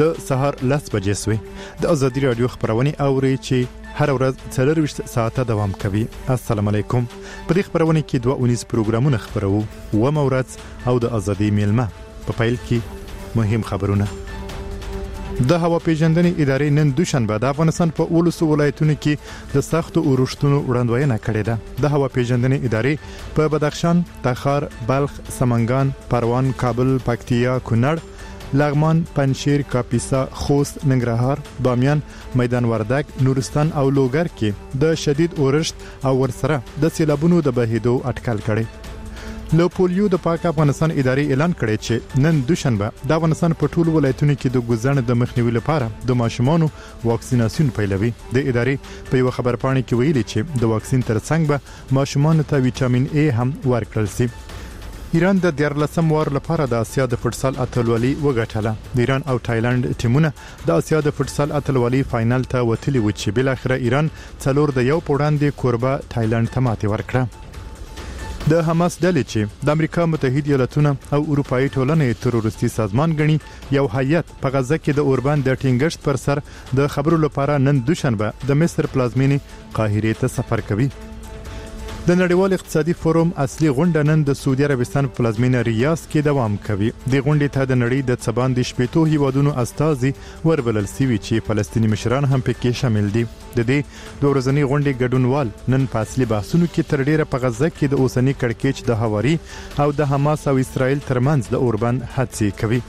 د سهار 10 بجې سوې. د ازادي رادیو خبرونه اوري چې هر ورځ 24 ساعته دوام کوي. السلام علیکم. په دې خبرونه کې 2 پروګرامونه خبرو و مورات او د ازادي میلمه. په پیل کې مهم خبرونه. د هوا پیژندنې ادارې نن دوشنبه د افغانستان په 12 ولایتونو کې د سختو اورښتونو وړاندوینه کړې ده. د هوا پیژندنې ادارې په بدخشان، تخار، بلخ، سمنګان، پروان، کابل، پکتیا، کونړ، لغمان، پنجشیر، کاپیسا، خوست، ننګرهار، بامیان، میدان وردګ، نورستان او لوګر کې د شدید اورښت او ورسره د سیلابونو د بهیدو اټکل کړي. له پولیو د پاک افغانستان ادارې اعلان کړی چې نن دوشنبه د افغانستان په ټولو ولایتونو کې د ګوزن د مخنیوي لپاره د ماشومانو واکسیناسیون پیلوي. د ادارې په یو خبرپاڼه کې ویلي چې د واکسین ترڅنګ به ماشومانو ته ویټامین A هم ورکړل شي. ایران د 14 وار لپاره د اسیا د فوټسال اتلولي وګټله. د ایران او تایلند ټیمونه د اسیا د فوټسال اتلولي فائنل ته وتلي و چې بل اخر ایران 4 د یو پوړاندې کوربه تایلند ته ماتې ورکړه. د حماس ډلې چې د امریکا متحده ایالاتونو او اروپאי ټولنې تروریستي سازمان غني یو هیئت په غزه کې د اوربان د ټینګښت پر سر د خبرو لپاره نن دوشنبه د مصر پلازمینې قاهره ته سفر کوي. د نړیوال اقتصادي فورم اصلي غونډه نن د سعودي عربستان پلازمینه ریاض کې دوام کوي. د غونډې ته د نړۍ د 14 هیوادونو استازي وربلل سوي چې فلسطینی مشران هم پکې شامل دي. د دې د ورځنی غونډې ګډونوال نن په اصلي بحثونو کې تر ډیره په غزه کې د اوسنی کړکېچ د هواري او د حماس او اسرائیل ترمنځ د اوربان حادثې کوي.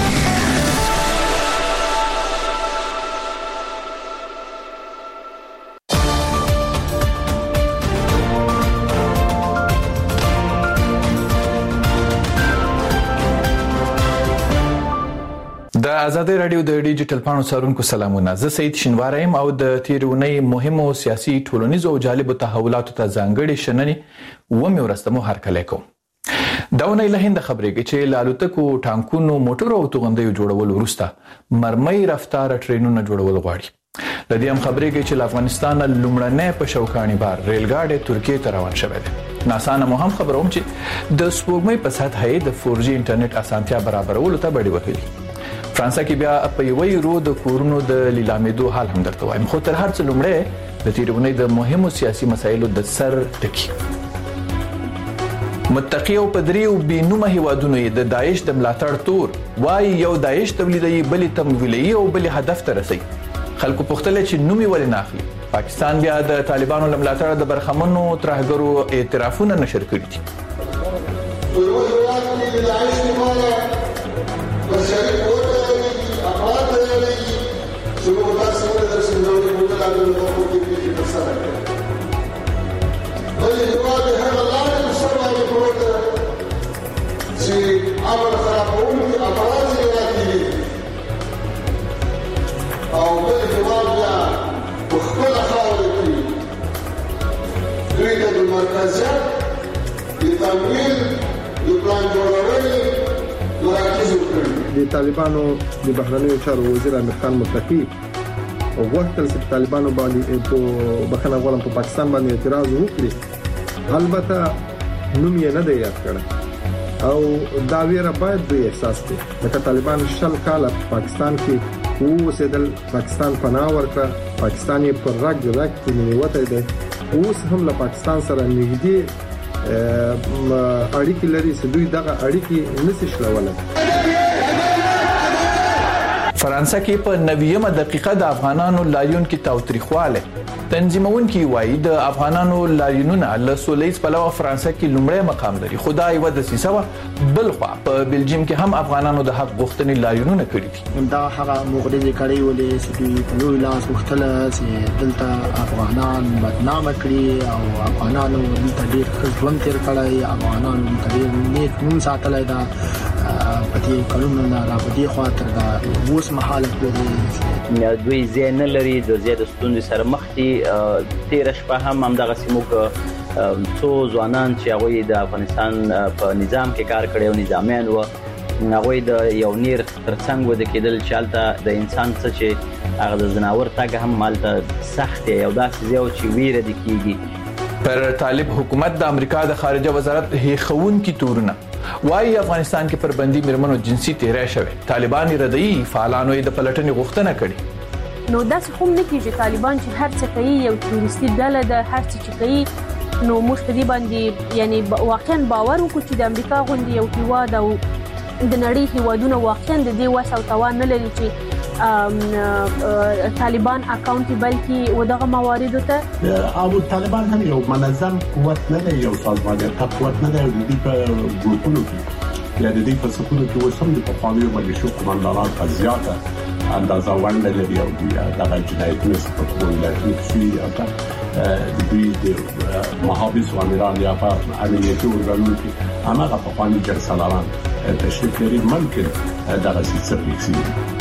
د ازادي رادیو د ډیجیټل پاڼو څارونکو سلامونه. زه سید شینواریم او د تیرونی مهمو سیاسي ټولنیزو او جالبو تحولاتو ته ځانګړي شننې و مې ورستمو هرکلی کوم. داونه له هند خبرېږي چې لالوتکو، ټانکونو، موټرو او توغندیو جوړول وروسته مرمۍ رفتار ټرینونو جوړول غواړي. لدې هم خبرېږي چې افغانستان لومړنی په شوکانی بار ریلګاډي ترکیه ته روان شوی دی. ناسا نه هم خبروم چې د سپوږمۍ په سطح د 4G انټرنیټ اسانتیا برابرولو ته بډې وهلي. فرانسه کې بیا په یوې رو د کورونو د لیلامېدو حال هم درته وایم. خو تر هر څه لومړی د تیرونی د مهمو سیاسي مسایلو د سر ټکی. متقی او پدریو بینومه هیوادونو د داعش د ملاتړ تور وای یو داعش تولیدي بلې تمویلي او بلې هدف ته رسي. خلکو پختله چې نومي ولې نه اخلي. پاکستان بیا د طالبانو لملاتړ د برخمنو ترهګرو اعترافونه نشر کړي دي. د طالبانو د بهرنیو چارو وزیر امیر خان متقی وغوښتل چې طالبانو باندې په بخښنه غواړم په پاکستان باندې اعتراض وکړي. البته نوم یې نه دی یاد کړی او دا ویره باید دوی احساس کړي. لکه طالبان 20 کاله پاکستان کې اوسېدل، پاکستان پناه ورکړه، پاکستان یې پر رګ کې نیوتی دی. اوس هم له پاکستان سره نږدې اړیکې لري چې دوی دغه اړیکې نشي شلولی. فرانسه کې په 90مه دقیقه د افغانانو لاریون کې تاوتریخواله تنظیمون کې وایي د افغانانو لاریونونه له سولېز په لور فرانسه کې لومړی مقام لري. خدای و د سیسوا بل خو په بلجیم کې هم افغانانو د حق غوښتنې لاریونونه کړي دي. دا هغه مغرضي کړي ولې چې دوی په لوی لاس وختله چې دلته افغانان بدنامه کړي او افغانانو دلته ډېر ژوند تیر کړی، افغانانو ډېر نیک نوم ساتلی دا په دې کلونو نه را په دې خاطر دا اوس مهاله پورې دوی زین لري د زیات ستوندې سره مخ دي. تیر شپه هم دغه سیموک څو ځوانان چې هغه د افغانستان په نظام کې کار کړي او نظامیان و هغه د یو نیر ترڅنګ ود کېدل چې حالت د انسان څه چې هغه د زناور تاګ هم مالته سخت یو داسې یو چې ویره د کیږي. پر طالب حکومت د امریکا د خارجه وزارت هیخون کی تورونه وايي افغانستان کې پر بندي مرمنو جنسي تیری شوی. طالبان ردی فعالانو د پلټنې غوښتنه کړې. نو داسې هم نه کیږي طالبان چې هر څه کوي یو تروریستي ډله ده، هر څه چې کوي نو موږ په دې باندې یعنی واقعا باور وکړو چې د امریکا غوندې یو هیواد او د نړۍ هیوادونه واقعا د دې وس او توان نه لري چې طالبان اکاونټیبل کی ودغه مواردو ته. او طالبان هم یو منظم قوت نه دی، یو سازمانیت قوت نه دی. د دې په ګروپونو کې یا د دې په سکونو کې وسم د پخوانیو ملیشو قومندانان زیاته اندازه ونده لري او دغه جنایتونه په ټولنه کې د دوی د محافظ و امیران یا په عملیاتي ورغلو کې هغه پخوانی جرسالاران تشریف لري. ممکن دغه څه وکړي.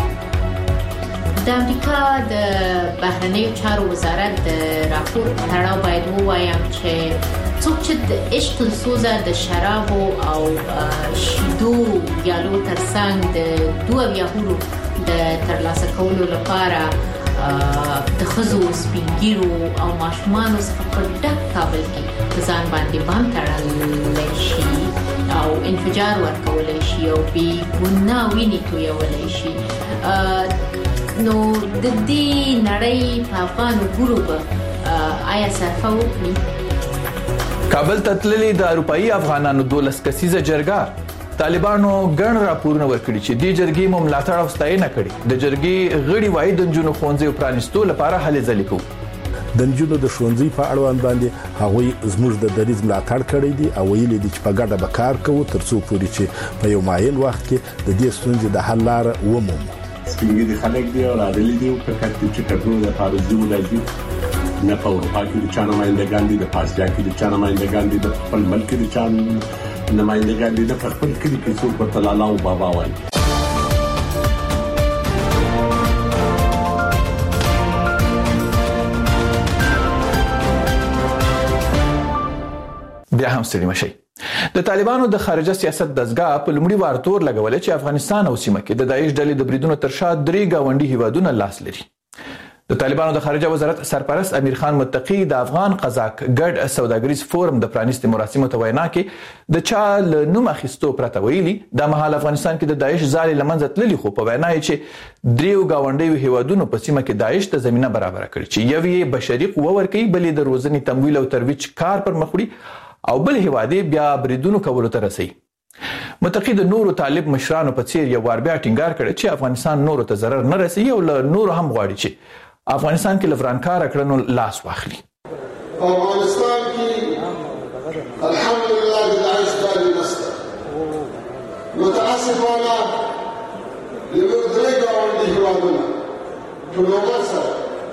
د امریکا د بهرنیو چارو وزارت د راپور تړاو باید ووایم چې څوک چې د عشق سوزه د شرابو او شیدو یالو ترڅنګ د دوه یهودو د ترلاسه کولو لپاره د خزو سپینګیرو او ماشومانو څخه په ډک کابل کې ځان باندې بام تړلی شي او انفجار ورکولای شي او بي ګناه ویني تویولای شي. نو د دې نړۍ په افغانو ګروپ آیا صرفه وکړي؟ کابل ته تللي د اروپאי افغانانو 12 کسیزه جرګه طالبانو ګڼ راپورونه ورکړي چې د جرګې مملاتړ او ستاینه کړي. د جرګې غړي وایي د جنونو ښوونځي پرانیستو لپاره هلې ځلې کوي. د نجونو د ښوونځي په اړوند باندې هغوی زموږ د دریځ ملاتړ کړی دی او ویلي دي چې په ګډه به کار کوو ترڅو پورې چې په یو مایل وخت کې د دې ستونزې د حل لاره ومومو. سپینګي خلک دی او راغلي دي په کټ چې کټو د فارزي ولایتي نه په اروپا کې د چانه ماینده ګاندي د پاسیا کې د چانه ماینده ګاندي د خپل ملک د چانه نماینده ګاندي د خپل کلی کې څو په تلالا او بابا وایي. بیا هم ستړي مشي. د طالبانو د خارجه سیاست دزګه په لومړي وار تور لګولې چې افغانستان او سیمه کې د داعش ډلې د بریدونو تر شا درې گاونډي هیوادونه لاس لري. د طالبانو د خارجه وزارت سرپرست امیر خان متقی د افغان قزاق ګډ سوداګریز فورم د پرانیستي مراسمو ته وینا کې د چا له نوم اخیستو پرته ویلي د مهال افغانستان کې د داعش ځالې لمنځه تللي، خو په وینا یې چې دریو گاونډیو هیوادونو په سیمه کې داعش ته زمينه برابر کړي چې یو یې بشري قوه ورکړي، بل د روزنې تمویل او ترویج کار پر مخ وړي او بل هیوادي بیا بریدونو کولو ته رسي. متقی د نورو طالب مشرانو په څیر یو وار بیا ټینګار کړي چې افغانستان نورو ته ضرر نه رسي او له نورو هم غواړي چې افغانستان کې لفرانکار کړنو لاس واخلي. افغانستان کې الحمدلله د داعش دالي نسته متاسفانه یو درې گاونډي هیوادونه ټولګه سره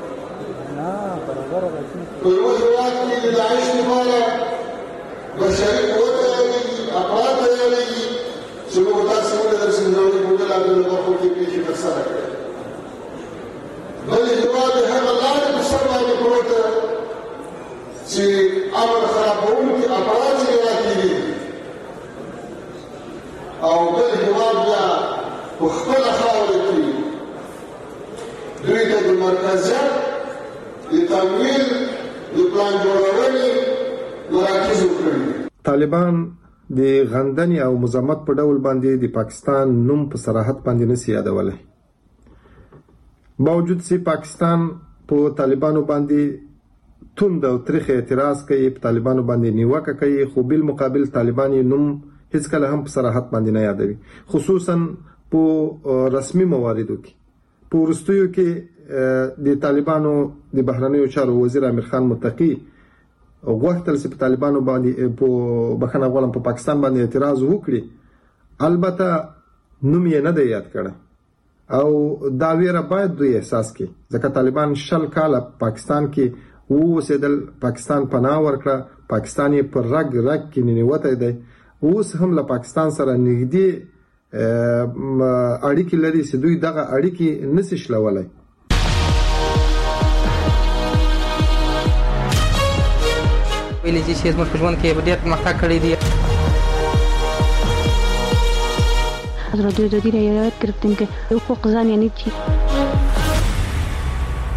په یو هیواد کې د داعش لپاره بشري قوت لري، افراد لري چې موږ تاسو ته د سندرو په ډول د ورکو کې پیښې ترسره کړې. بل هیواد هغه لارې په سر باندې پروت چې امر خرابوونکي افراد یې راکېږي او بل هیواد بیا په خپله خاوره کې دوی ته د مرکزیت د تمویل د پلان جوړونې مراکز وکړي. طالبان د غندنې او مزاحمت په ډول باندې د پاکستان نوم په صراحت باندې نشي یادولای. باوجود چې پاکستان په طالبانو باندې توند او تاریخ اعتراض کوي، په طالبانو باندې نیوکه کوي، خو بل مقابل طالبان نوم هیڅ کله هم په صراحت باندې نه یادوي، خصوصا په رسمي مواردو کې. په ورستیو کې د طالبانو د بهرنیو چارو وزیر امیر خان متقی غوښتل چې په طالبانو باندې په بخښنه غواړم په پاکستان باندې اعتراض وکړي، البته نوم یې نه دی یاد کړی او دا ویره باید دوی احساس کړي ځکه طالبان 20 کاله پاکستان کې اوسېدل، پاکستان پناه ورکړه، پاکستان یې پر رګ کې نیوتی دی، اوس هم له پاکستان سره نږدې اړیکې لري چې دوی دغه اړیکې نشي شلولای. ویلې چې زموږ په ژوند کې ډېر پرمختګ کړی دی. حضرت رضی رعایت گرفتیم که حقوق زن یعنی چی؟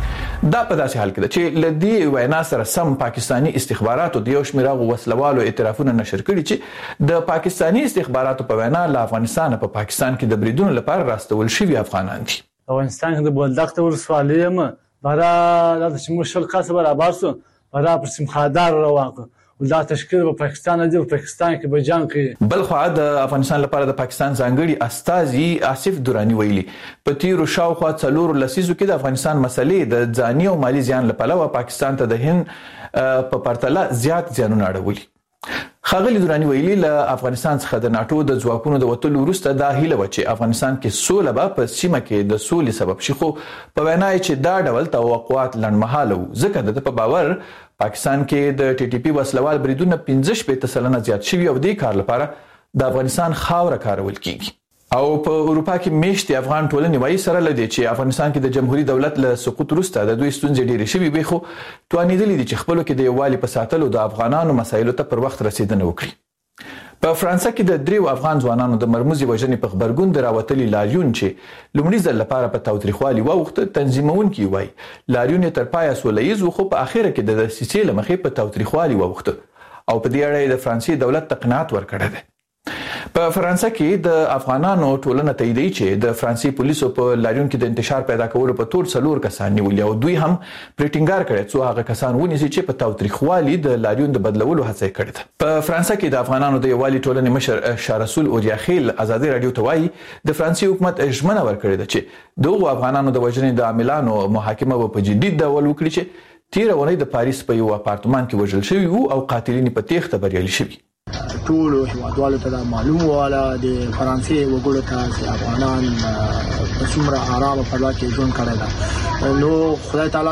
دا په داسې حال کې ده چې لدی وینا سره سم پاکستانی استخباراتو د یو شمېر وسلوالو اعترافونه نشر کړي چې د پاکستانی استخباراتو په وینا له افغانستان په پاکستان کې د بریدونو لپاره راستول شوي افغانان دي. افغانستان کې د بولدک ته ورسوالې یم برا د شمول شل قصبه برابر سو برا پر سمخادار روان ودا تشکیل په پاکستان دی په پاکستان کې به جنگ کوي. بل خو د افغانستان لپاره د پاکستان ځانګړي استازي آصف دورانی ویلي په تیرو شاوخوا 4 لسیزو کې د افغانستان مسلې د ځاني او مالی زیان لپاره پاکستان ته د هند په پرتله زیات زیانونه اړولي. ښاغلي دورانی ویلي له افغانستان څخه د ناتو د ځواکونو د وتلو وروسته دا هیله و چې افغانستان کې سوله به په سیمه کې د سولې سبب شي، خو په وینا یې چې دا ډول توقعات لنډمهاله وو ځکه د په باور پاکستان کې د ټي ټي پی وسلوال بریدونه 15% زیات شوي او د کار لپاره د افغانستان خاوره کارول کیږي. او په اروپا کې میشتي افغان ټولنې وایي سره لدی چې افغانستان کې د جمهوریت دولت له سقوط وروسته د دوی ستونزې ډېرې شوي وي، خو توانېدلي دي چې خپلو کې د یووالي په ساتلو د افغانانو مسایلو ته پر وخت رسیدنه وکړي. په فرانسه کې د 3 افغان ځوانانو د مرموزي وژنې په خبرګون د راوتلي لاریون چې لومړي ځل لپاره په تاوتریخوالي واوښته تنظیمونکي وایي لاریون تر پایه سولهییز خو په اخره کې د دسیسې له مخې په تاوتریخوالي واوښته او په دې اړه د فرانسې دولت ته قناعت ورکړی دی. په فرانسه کې د افغانانو ټولنه تاییدوي چې د فرانسې پولیسو په لاریون کې د انتشار پیدا کولو په تور 4 کسان نیولي او دوی هم پریټینګار کړی څو هغه کسان ونیسي چې په تاوتریخوالي د لاریون د بدلولو هڅه یې کړې ده. په فرانسه کې د افغانانو د یووالي ټولنې مشر شاه رسول اوریاخیل ازادي رادیو ته وایي د فرانسې حکومت ژمنه ورکړې ده چې دغو افغانانو د وژنې د عاملانو محاکمه به په جدي ډول وکړي چې تیر اونۍ د پاریس په یو اپارتمان کې وژل شوي وو او قاتلین په تېښته بریالي شوي. ټول هیوادوالو ته معلوم واله د فرانسې وګړو ته چې افغانان په څومره آرامه په لار کې ژوند کړی ده، نو خدای تعالی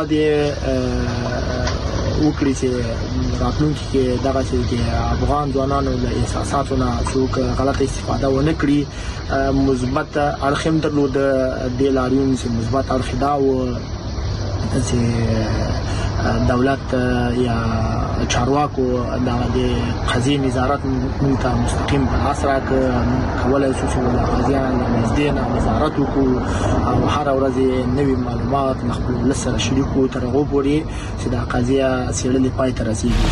دې وکړي چې راتلونکي کې دغه چې افغان ځوانانو له احساساتو نه څوک غلطه استفاده ونه کړي. مثبت اړخ هم درلود د لاریون چې مثبت اړخ دا و چې دولت یا چارواکو د قضیې نظارت موږ ته مستقیم په لاس راکړ، کولای شو چې د قضیان نږدې نه نظارت وکړو او هر ورځ نوي معلومات له خپل ولس سره شریک کړو تر هغو پورې چې دا قضیه څېړلې پای ته رسېږي.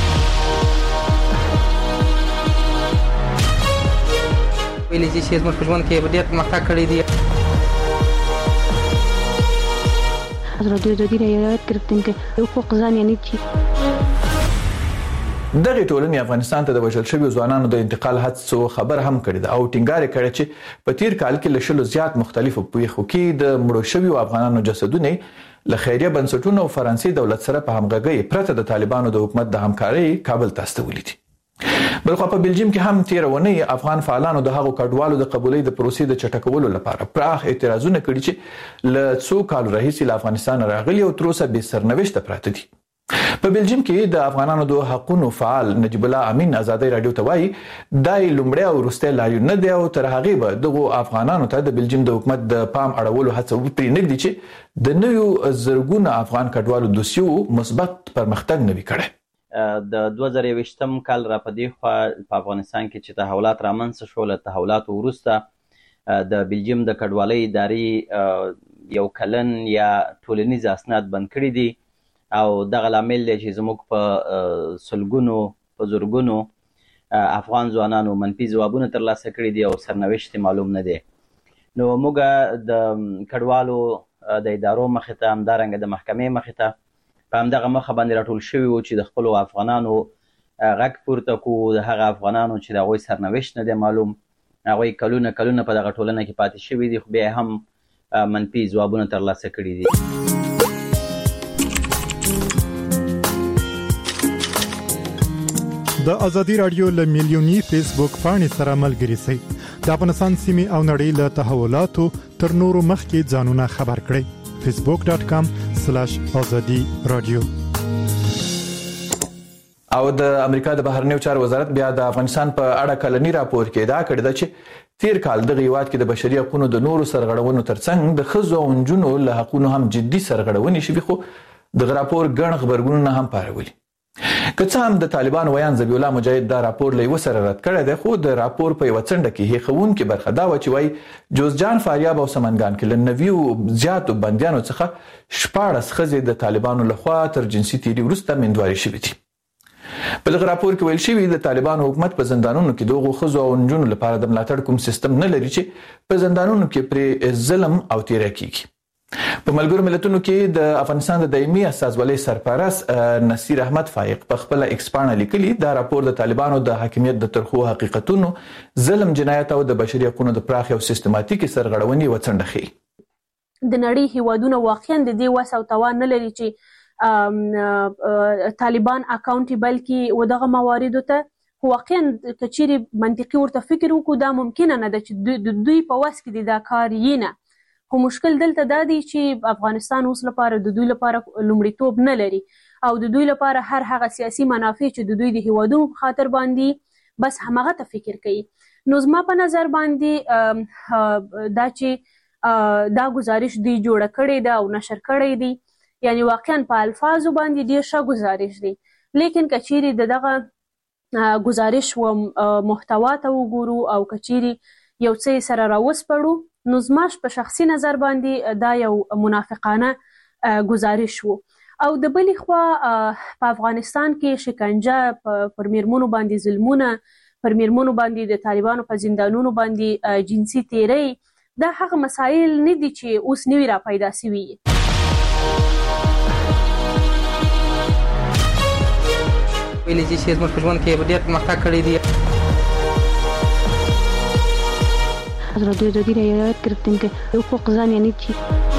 ویلې چې زموږ په ژوند کې ډېر پرمختګ کړی دی. حضرت رضی رعایت کردیم که حقوق زن یعنی چی؟ دغه ټولنې افغانستان ته د وژل شویو ځوانانو د انتقال هڅو خبر هم کړی ده او ټینګار یې کړی چې په تیر کال کې له شلو زیات مختلفو پیښو کې د مړو شویو افغانانو جسدونه له خیریه بنسټونو او فرانسې دولت سره په همغږۍ پرته د طالبانو د حکومت د همکارۍ کابل ته استولي دي. بلخو په بلجیم کې هم تیر ونی افغان فعالانو د هغو کډوالو د قبولۍ د پروسې د چټکولو لپاره پراخ اعتراضونه کړي چې له څو کالو راهیسې له افغانستان راغلي او تر اوسه بې سرنوشته پراته دي. په بلجیم کې د افغانانو د حقوقو فعال نجیب الله امین ازادي رادیو ته وایي دای لومړی او وروستی لاریون نه دی او تر هغه به دغه افغانانو ته د بلجیم د حکومت د پام اړولو هڅه وکړي نه دي چې د نویو زرګونو افغان کډوالو دوسیو مثبت پرمختګ نه وي کړی. د 2020م کال را پدې خو په افغانستان کې چې تحولات رامنځته شول، تحولات وروسته د بلجیم د کډوالۍ ادارې یو کلن یا ټولنیز اسناد بند کړي دي او دغه لامل دی چې زموږ په سلګونو په زرګونو افغان ځوانانو منفي ځوابونه ترلاسه کړي دي او سرنوشت معلوم نه دی. نو موږ د کډوالو د ادارو مخې ته همدارنګه د محکمې مخې ته په همدغه مخه باندې راټول شوي وو چې د خپلو افغانانو غږ پورته کړو، د هغه افغانانو چې د هغوی سرنوشت نه دی معلوم، هغوی کلونه کلونه په دغه ټولنه کې پاتې شوي دي خو بیا هم منفي ځوابونه ترلاسه کړي دي. د ازادي رادیو له میلیونی فیسبوک پاڼې سره ملګري شئ. د افغانستان سیمې او نړۍ له تحولاتو تر نورو مخکې ځانونه خبر کړئ. facebook.com/azadi radio. او د امریکا د بهرنیو چارو وزارت بیا د افغانستان په اړه کلنی راپور کې ادعا کړې ده چې تیر کال دغه هیواد کې د بشري حقوقو د نورو سرغړونو ترڅنګ د ښځو او نجونو له حقوقو هم جدي سرغړونې شوي، خو دغه راپور ګڼ خبرګونونه هم پارولي. که څه هم د طالبانو ویان ذبیح الله مجاهد دا راپور له وسره رد کړی دی، خو د راپور په یو څنډه کې هیښوونکې برخه دا و چې وایي جوزجان، فاریاب او سمنګان کې له 90 زیاتو بندیانو څخه 14 ښځې د طالبانو لخوا تر جنسي تیري وروسته میندواري شوې دي. په دغه راپور کې ویل شوي د طالبانو حکومت په زندانونو کې دغو ښځو او نجونو لپاره د ملاتړ کوم سیستم نه لري چې په زندانونو کې پرې ظلم او تیری کیږي. په ملګرو ملتونو کې د افغانستان د دایمي استازولۍ سرپرست نصیر احمد فائق په خپل ایکس پاڼه لیکلي دا راپور د طالبانو د حاکمیت د ترخو حقیقتونو، ظلم، جنایت او د بشري حقوقو د پراخ او سیستماتیکي سرغړونې وڅنډه ښیي. د نړۍ هیوادونه واقعا د دې وس او توان نه لري چې طالبان اکاونټیبل کی ودغه مواردو ته. واقعا کچيري منطقي ورته فکر وکړو دا ممکنه نه ده چې دوی په وس کې دا کار یې نه. خو مشکل دلته دا دی چې افغانستان اوس لپاره د دوی لپاره لومړیتوب نه لري او د دوی لپاره هر هغه سیاسي منافع چې د دوی د هیوادونو په خاطر باندې بس همغه ته فکر کوي. نو زما په نظر باندې دا چې دا گزارش دی جوړه کړې ده او نشر کړې دی، یعنی واقعا په الفاظو باندې ډیر ښه گزارش دی، لیکن کچيري دغه گزارش و محتوا ته وګورو او کچيري یو څه سره راوسپړو نو زماش په شخصي نظر باندې دا یو منافقانه گزارش وو. او د بلې خوا په افغانستان کې شکنجه پر میرمنو باندې ظلمونه، پر میرمنو باندې د طالبانو په زندانونو باندې جنسي تیری، دا هغه مسایل نه دي چې اوس نوي را پیدا شوي. ویلې چې زموږ په ژوند کې ډېر پرمختګ کړی دی. حضرت دودی رعایت کردیم که حقوق زن یعنی چی؟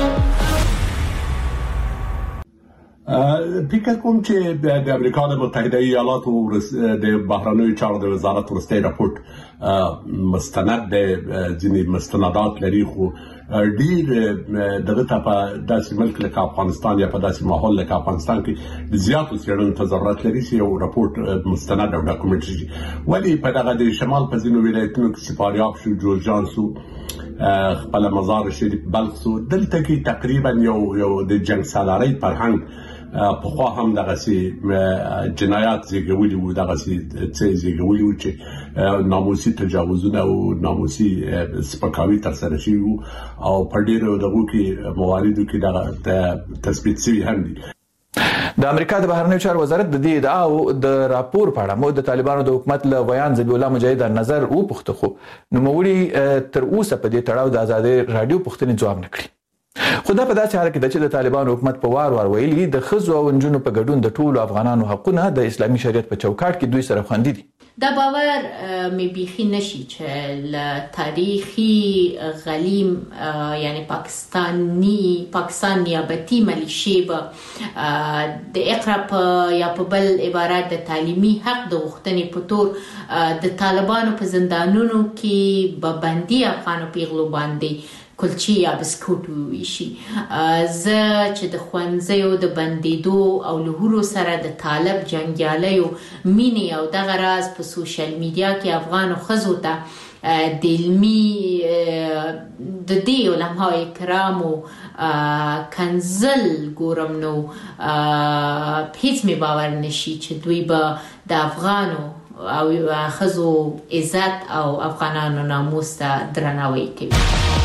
فکر کوم چې د امریکا د متحده ایالاتو د بهرنیو چارو د وزارت وروستی راپورټ مستند د ځینې مستندات لري، خو ډیر دغه ته په داسې ملک لکه افغانستان یا په داسې ماحول لکه افغانستان کې د زیاتو څېړنو ته ضرورت لري چې یو راپورټ مستند او ډاکومنټ شي. ولې په دغه د شمال په ځینو ولایتونو کې چې فاریاب شو، جوزجان شو، خپل مزار شریف، بلخ شو، دلته کې تقریبا یو د جنګ سالارۍ فرهنګ په خوا هم دغه سي جنایات زیږولي وو، دغه سي زیږولي وو چې ناموسي تجاوزونه او ناموسي سپکاوي ترسره شوي وو او په ډیرو دغو کې مواردو کې دغه تثبیت شوي هم دي. د امریکا د بهرنیو چارو وزارت د دې ادعا او د راپور په اړه مو د طالبانو د حکومت له ویان ذبیح الله مجاهد نظر وپوښته، خو نوموړي تر اوسه په دې تړاو د ازادۍ رادیو پوښتنې ځواب نه کړي. خو دا په داسې حال کې ده چې د طالبانو حکومت په وار ویلي د ښځو او نجونو په ګډون د ټولو افغانانو حقونه د اسلامي شریعت په چوکاټ کې دوی سره خوندي دي. دا باور می بیخي نشي چې ل تاریخي غلیم یعنی پاکستان نیابتي ملیشي به د اقرا یا په بل عبارت د تعلیمي حق د غوښتنې په تور د طالبانو په زندانونو کې به بندي افغانو پیغلو باندې کلچی یا بسکوټ ویشي. زه چې د ښوونځیو د بندیدو او لهورو سره د طالب جنګیالیو مینې او دغه راز په سوشل میډیا کې افغانو ښځو ته د علمي د دې علماء کرامو کنزل ګورم نو هیڅ مې باور نشي چې دوی به د افغانو او ښځو عزت او افغانانو ناموس ته درناوی کوي.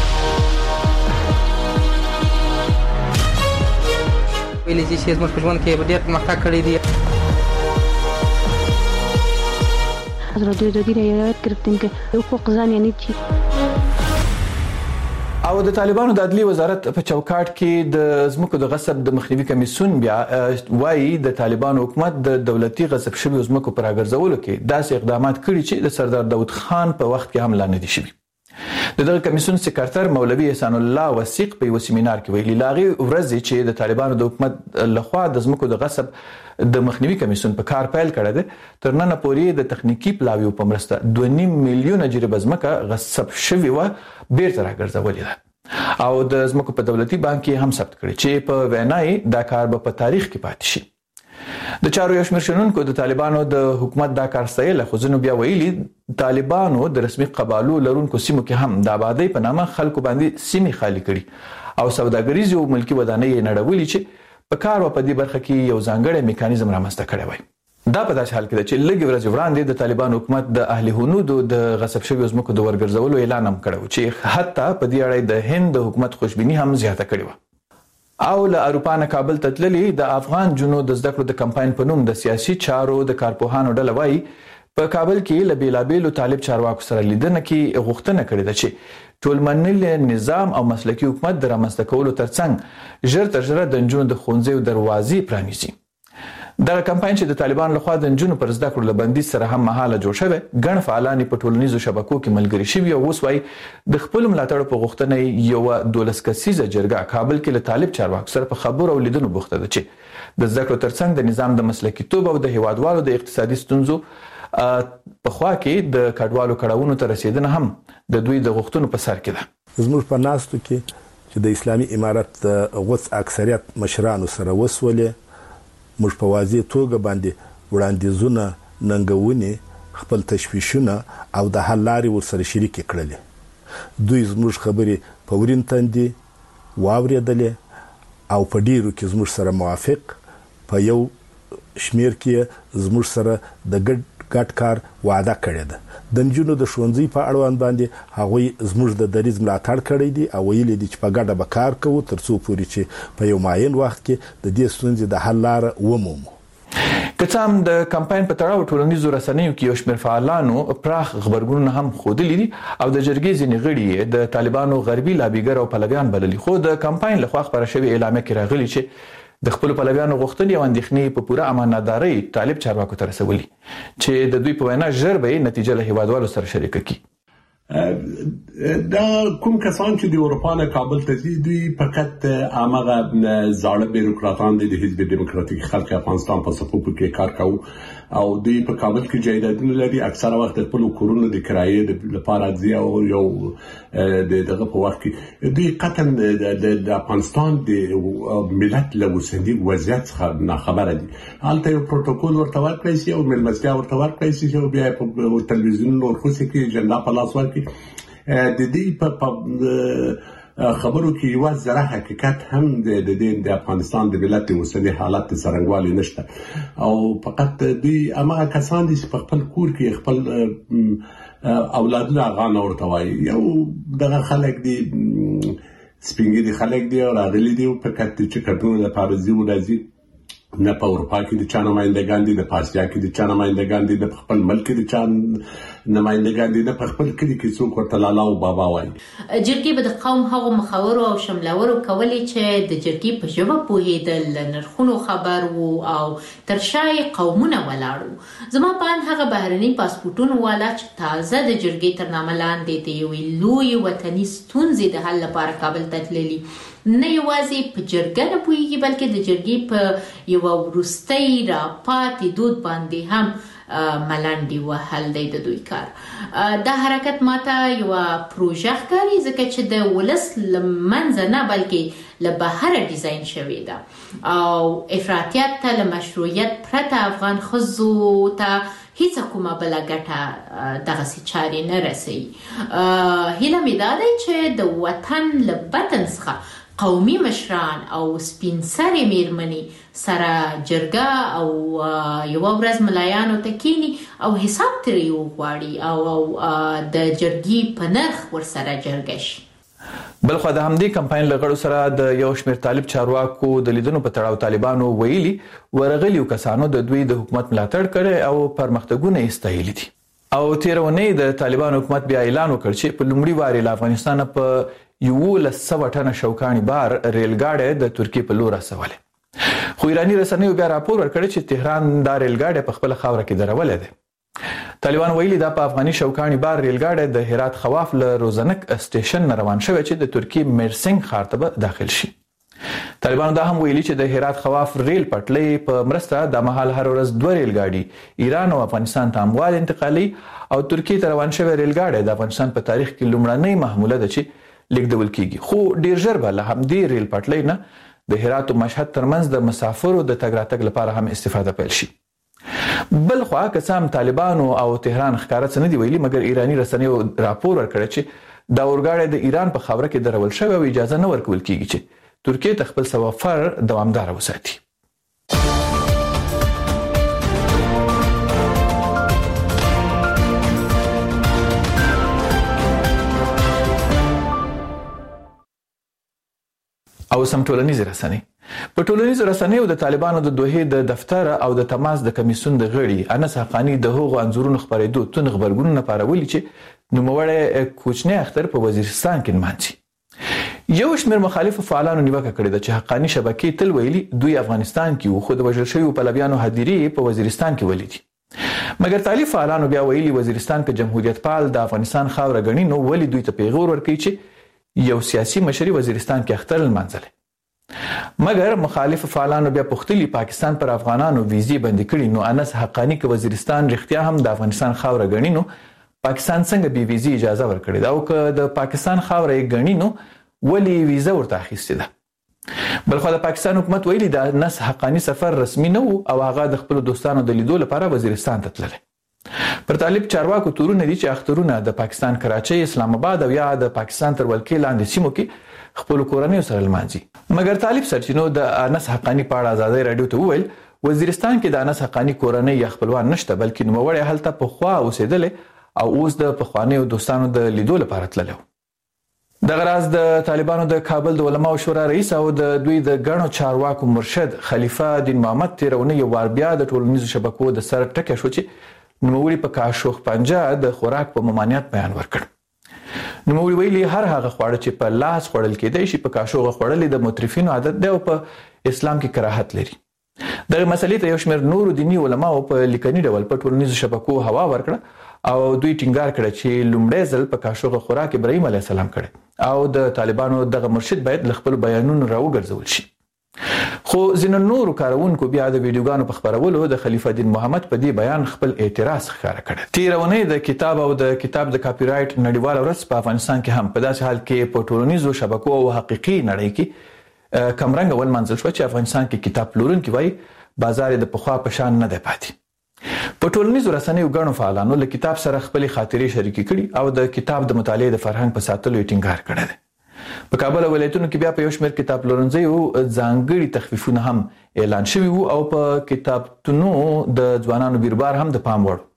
ویلې چې زموږ په ژوند کې ډېر پرمختګ کړی دی. حضرت دودی رعایت کردیم که حقوق زن یعنی چی؟ او د طالبانو د عدلي وزارت په چوکاټ کې د ځمکو د غصب د مخنیوي کمیسیون بیا وایي د طالبانو حکومت د دولتي غصب شویو ځمکو پر راګرځولو کې داسې اقدامات کړي چې د سردار داود خان په وخت کې هم لا نه دي شوي. د دغه کمیسیون سکرټر مولوي احسان الله وثیق په یو سیمینار کې ویلي لاغي ورځ چې د طالبانو د حکومت لخوا د ځمکو د غصب د مخنیوي کمیسیون په کار پیل کړی دی، تر نن پورې د تخنیکی پلاویو په مرسته 2.5 میلیونه جریبه ځمکه غصب شوې و بیرته راګرځولې ده او د ځمکو په دولتي بانک کې هم ثبت کړي چې په وینای دا کار به په تاریخ کې پاتې شي. د چارو یو شمېر شنونکو د طالبانو د حکومت دا کار ستایله، خو ځینو بیا ویلي طالبانو د رسمي قبالو لرونکو سیمو کې هم د آبادۍ په نامه خلکو باندې سیمې خالي کړي او سوداګریزې او ملکي ودانۍ یې نړولې چې په کار او په دې برخه کې یو ځانګړی میکانیزم رامنځته کړی وای. دا په داسې حال کې ده چې لږ ورځې وړاندې د طالبان حکومت د اهل هنودو د غصب شویو ځمکو د ورګرځولو اعلان هم کړی چې حتی په دې اړه د هند د حکومت خوشبیني هم زیاته کړې وه. او له اروپا نه کابل ته تللي د افغان جنو د زده کړو د کمپاین په نوم د سیاسي چارو د کارپوهانو ډله وایي په کابل کې له بیلابیلو طالب چارواکو سره لیدنه کې غوښتنه کړې ده چې ټولمنلي نظام او مسلکي حکومت د رامنځته کولو ترڅنګ ژر تر ژره د نجونو د ښوونځیو دروازې پرانیزي. دغه کمپاین چې د طالبان لخوا د نجونو پر زده کړو له بندیز سره هم مهاله جوړ شوی، ګڼ فعالان په ټولنیزو شبکو کې ملګري شوي او اوس وایي د خپلو ملاتړو په غوښتنه یوه 12 کسیزه جرګه کابل کې له طالب چارواکو سره په خبرو او لیدنو بوخته ده چې د زده کړو ترڅنګ د نظام د مسلکیتوب او د هیوادوالو د اقتصادي ستونزو په خوا کې د کډوالو کړاوونو ته رسیدنه هم د دوی د غوښتنو په سر کې ده. زموږ په ناستو کې چې د اسلامي امارت غوڅ اکثریت مشرانو سره وسولې موږ په واضح توګه باندې وړاندیزونه، ننګونې، خپل تشویشونه او د حل لارې ورسره شریک کړلې. دوی زموږ خبرې په ورین تندي واورېدلې او په ډیرو کې زموږ سره موافق، په یو شمیر کې زموږ سره د ګډ کار وعده کړې ده. د نجونو د ښوونځي په اړوند باندې هغوی زموږ د دریځ ملاتړ کړی دی او ویلي دي چې په ګډه به کار کوو تر څو پورې چې په یو معین وخت کې د دې ستونزې د حل لاره ومومو. که څه هم د کمپاین په تړاو ټولنیزو رسنیو کې یو شمېر فعالانو پراخ غبرګونونه هم ښودلي دي او د جرګې ځینې غړي د طالبانو غربي لابیګر او پلویان بللي، خو د کمپاین لخوا خپره شوې اعلامیه کې راغلي چې د خپل پلویانو غوښتنې او اندېښنې په پوره امانتدارۍ طالب چارواکو ته رسولي چې د دوی په وینا ژر به نتیجه له هیوادوالو سره شریکه کړي. دا کوم کسان چې د اروپا نه کابل ته ځي دوی فقط هغه زاړه بیروکراتان دي د حزب دموکراتیک خلق افغانستان په صفوف کې کار کوي او دوی په کابل کې جایدادونه لري. اکثره وخت خپل کورونه د کرایې لپاره ځي او یو دغه په وخت کې دوی قطعا د افغانستان د ملت له اوسنی وضعیت څخه نه خبره دي. هلته یو پروتوکول ورته ورکړی شي او ملمستیا ورته ورکړی شي او بیا په تلویزیون ورخصه کې جنډا په لاس ورکړي. د دې په خبرو کې یو ځره حقیقت هم د افغانستان د ملت د اوسنی حالت څرنګوالي نشته او فقط دوی هغه کسان دي چې په خپل کور کې خپل اولادونه غان ورته وایي. یو دغه خلک دي سپینګي خلک دي او راغلي دي فقط چې کډونه لپاره ځي ولازي نه په اروپا کې د چا نمائندګان دي، د آسیا کې د چا نمائندګان دي، د خپل ملک کې د چا نمائندګان دي، د خپل کلی کې څوک ورته لالا او بابا وایي. جرګې به د قوم هغو مخاورو او شملورو کولې چې د جرګې په ژبه پوهېدل، نرخونو خبر وو او تر شای قومونه ولاړو. زما په اند هغه بهرني پاسپورټونه والا چې تازه د جرګې تر نامه لاندې د یوې لویې وطني ستونزې د حل لپاره کابل ته تللي نه یوازې په جرګه نه پوهېږي بلکې د جرګې په یوه وروستۍ راپاتې دود باندې هم ملنډې وهل دی د دوی کار. دا حرکت ماته یوه پروژه ښکاري ځکه چې د ولس له منځه نه بلکې له بهره ډیزاین شوې ده او افراطیت ته له مشروعیت پرته افغان ښځو ته هیڅ کومه بله ګټه دغسې چارې نه رسوي. هیله مې دا دی چې د وطن له بطن څخه قومي مشران او سپین سرې میرمنې سره جرګه او یوه ورځ ملایانو ته کینی او حساب ترې وغواړي او د جرګې په نرخ ورسره جرګه شي. بلخوا د همدې کمپاین له غړو سره د یو شمېر طالب چارواکو د لیدنو په تړاو طالبانو ویلي ورغلیو کسانو د دوی د حکومت ملاتړ کړی او پرمختګونه یې ستایلي دي. او تېره اونۍ د طالبانو حکومت بیا اعلان وکړ چې په لومړي وارې له افغانستانه په 1100 ټنه شوکاني بار ریل ګاډی د ترکیې په لور رسولی. خو ایراني رسنیو بیا راپور ورکړی چې تهران دا ریل ګاډی په خپله خاوره کې درولی دی. طالبان ویلي دا په افغاني شوکاني بار ریل ګاډی د هرات خواف له روزنک سټیشن نه روان شوی چې د ترکیې میرسنګ ښار ته به داخل شي. طالبانو دا هم ویلي چې د هرات خواف ریل پټلۍ په مرسته د مهال هر ورځ 2 ریل ګاډي ایران او افغانستان ته اموال انتقالي او ترکیې ته روان شوی ریل ګاډی د افغانستان په تاریخ کې لومړنۍ محموله ده چې لیږدول کیږي. خو ډیر ژر به له همدې ریل پټلۍ نه د هرات او مشهد ترمنځ د مسافرو د تګ راتګ لپاره هم استفاده پیل شي. بل خوا که څه هم طالبانو او تهران ښکاره څه نه دي ویلي مګر ایراني رسنیو راپور ورکړی چې دا اورګاډی د ایران په خاوره کې درول شوی او اجازه نه ورکول کیږي چې ترکیې ته خپل سفر دوامدار وساتي. او سم ټولنیز رسنۍ. په ټولنیز رسنیو د طالبانو د دوحې د دفتر او د تماس د کمیسیون د غړي انس حقانی د هغو انځورونو خبرېدو تون خبرګونونه پارولي چې نوموړی کوچنی اختر په وزیرستان کې نمانځي. یو شمېر مخالف فعالانو نیوکه کړې ده چې حقانی شبکې تل ویلي دوی افغانستان کې وو، خو د وژل شویو پلویانو هدیرې په وزیرستان کې ولیدي. مګر طالب فعالانو بیا ویلي وزیرستان که جمهوریت پال د افغانستان خاوره ګڼي نو ولې دوی ته پیغور ورکوي چې یو سیاسي مشري وزیرستان کې اختر لمانځلی. مګر مخالف فعالانو بیا پوښتلي پاکستان پر افغانانو ویزې بندي کړي، نو انس حقانی که وزیرستان رښتیا هم د افغانستان خاوره ګڼي نو پاکستان څنګه بې ویزې اجازه ورکړې ده، او که د پاکستان خاوره یې ګڼي نو ولې ویزه ورته اخیستې ده. بلخوا د پاکستان حکومت ویلي د انس حقانی سفر رسمي نه و او هغه د خپلو دوستانو د لیدو لپاره وزیرستان ته تللی. پر طالب چارواکو تورونه دي چې اخترونه د پاکستان کراچۍ، اسلام آباد او یا د پاکستان تر ولکې لاندې سیمو کې خپل کورنیو سره لمانځي. مګر طالب سرچینو د انس حقانی په اړه آزادۍ رادیو ته وویل وزیرستان کې د انس حقانی کورنۍ یا خپلوان نشته، بلکې نوموړی هلته پخوا اوسېدلی او اوس د پخوانیو دوستانو د لیدو لپاره تللی و. دغه راز د طالبانو د کابل د علماو شورا رئیس او د دوی د ګڼو چارواکو مرشد خلیفه دین محمد تېره اونۍ یو وار بیا د ټولنیزو شبکو د سر ټکی شو چې نوموړي په کاشوغ پنجه د خوراک په ممانعت بیان ورکړ. نوموړي ویلي هر هغه خواړه چې په لاس خوړل کېدی شي په کاشوغه خوړل د مترفینو عادت دی او په اسلام کې کراهت لري. دغه مسلې ته یو شمېر نورو دیني علماو په لیکني ډول په ټولنیزو شبکو هوا ورکړه او دوی ټینګار کړه چې لومړی ځل په کاشوغه خوراک ابراهیم علیه السلام کړی او د طالبانو دغه مرشد باید له خپلو بیانونو راوګرځول شي. خو ځینو نورو کاروونکو بیا د ویډیوګانو په خپرولو د خلیفه دین محمد په دې بیان خپل اعتراض ښکاره کړی. تېره اونۍ د کتاب او د کتاب د کاپي رایټ نړیواله ورځ په افغانستان کې هم په داسې حال کې په ټولنیزو شبکو او حقیقي نړۍ کې کمرنګه ولمانځل شوه چې افغانستان کې کتاب پلورونکي وایي بازار یې د پخوا په شان نه دی پاتې. په ټولنیزو رسنیو ګڼو فعالانو له کتاب سره خپلې خاطرې شریکې کړي او د کتاب د مطالعې د فرهنګ په ساتلو یې ټینګار کړی دی. په کابل او ولایتونو کې بیا په یو شمېر کتاب پلورنځیو ځانګړي تخفیفونه هم اعلان شوي وو او په کتابتونو د ځوانانو بیربار هم د پام وړ.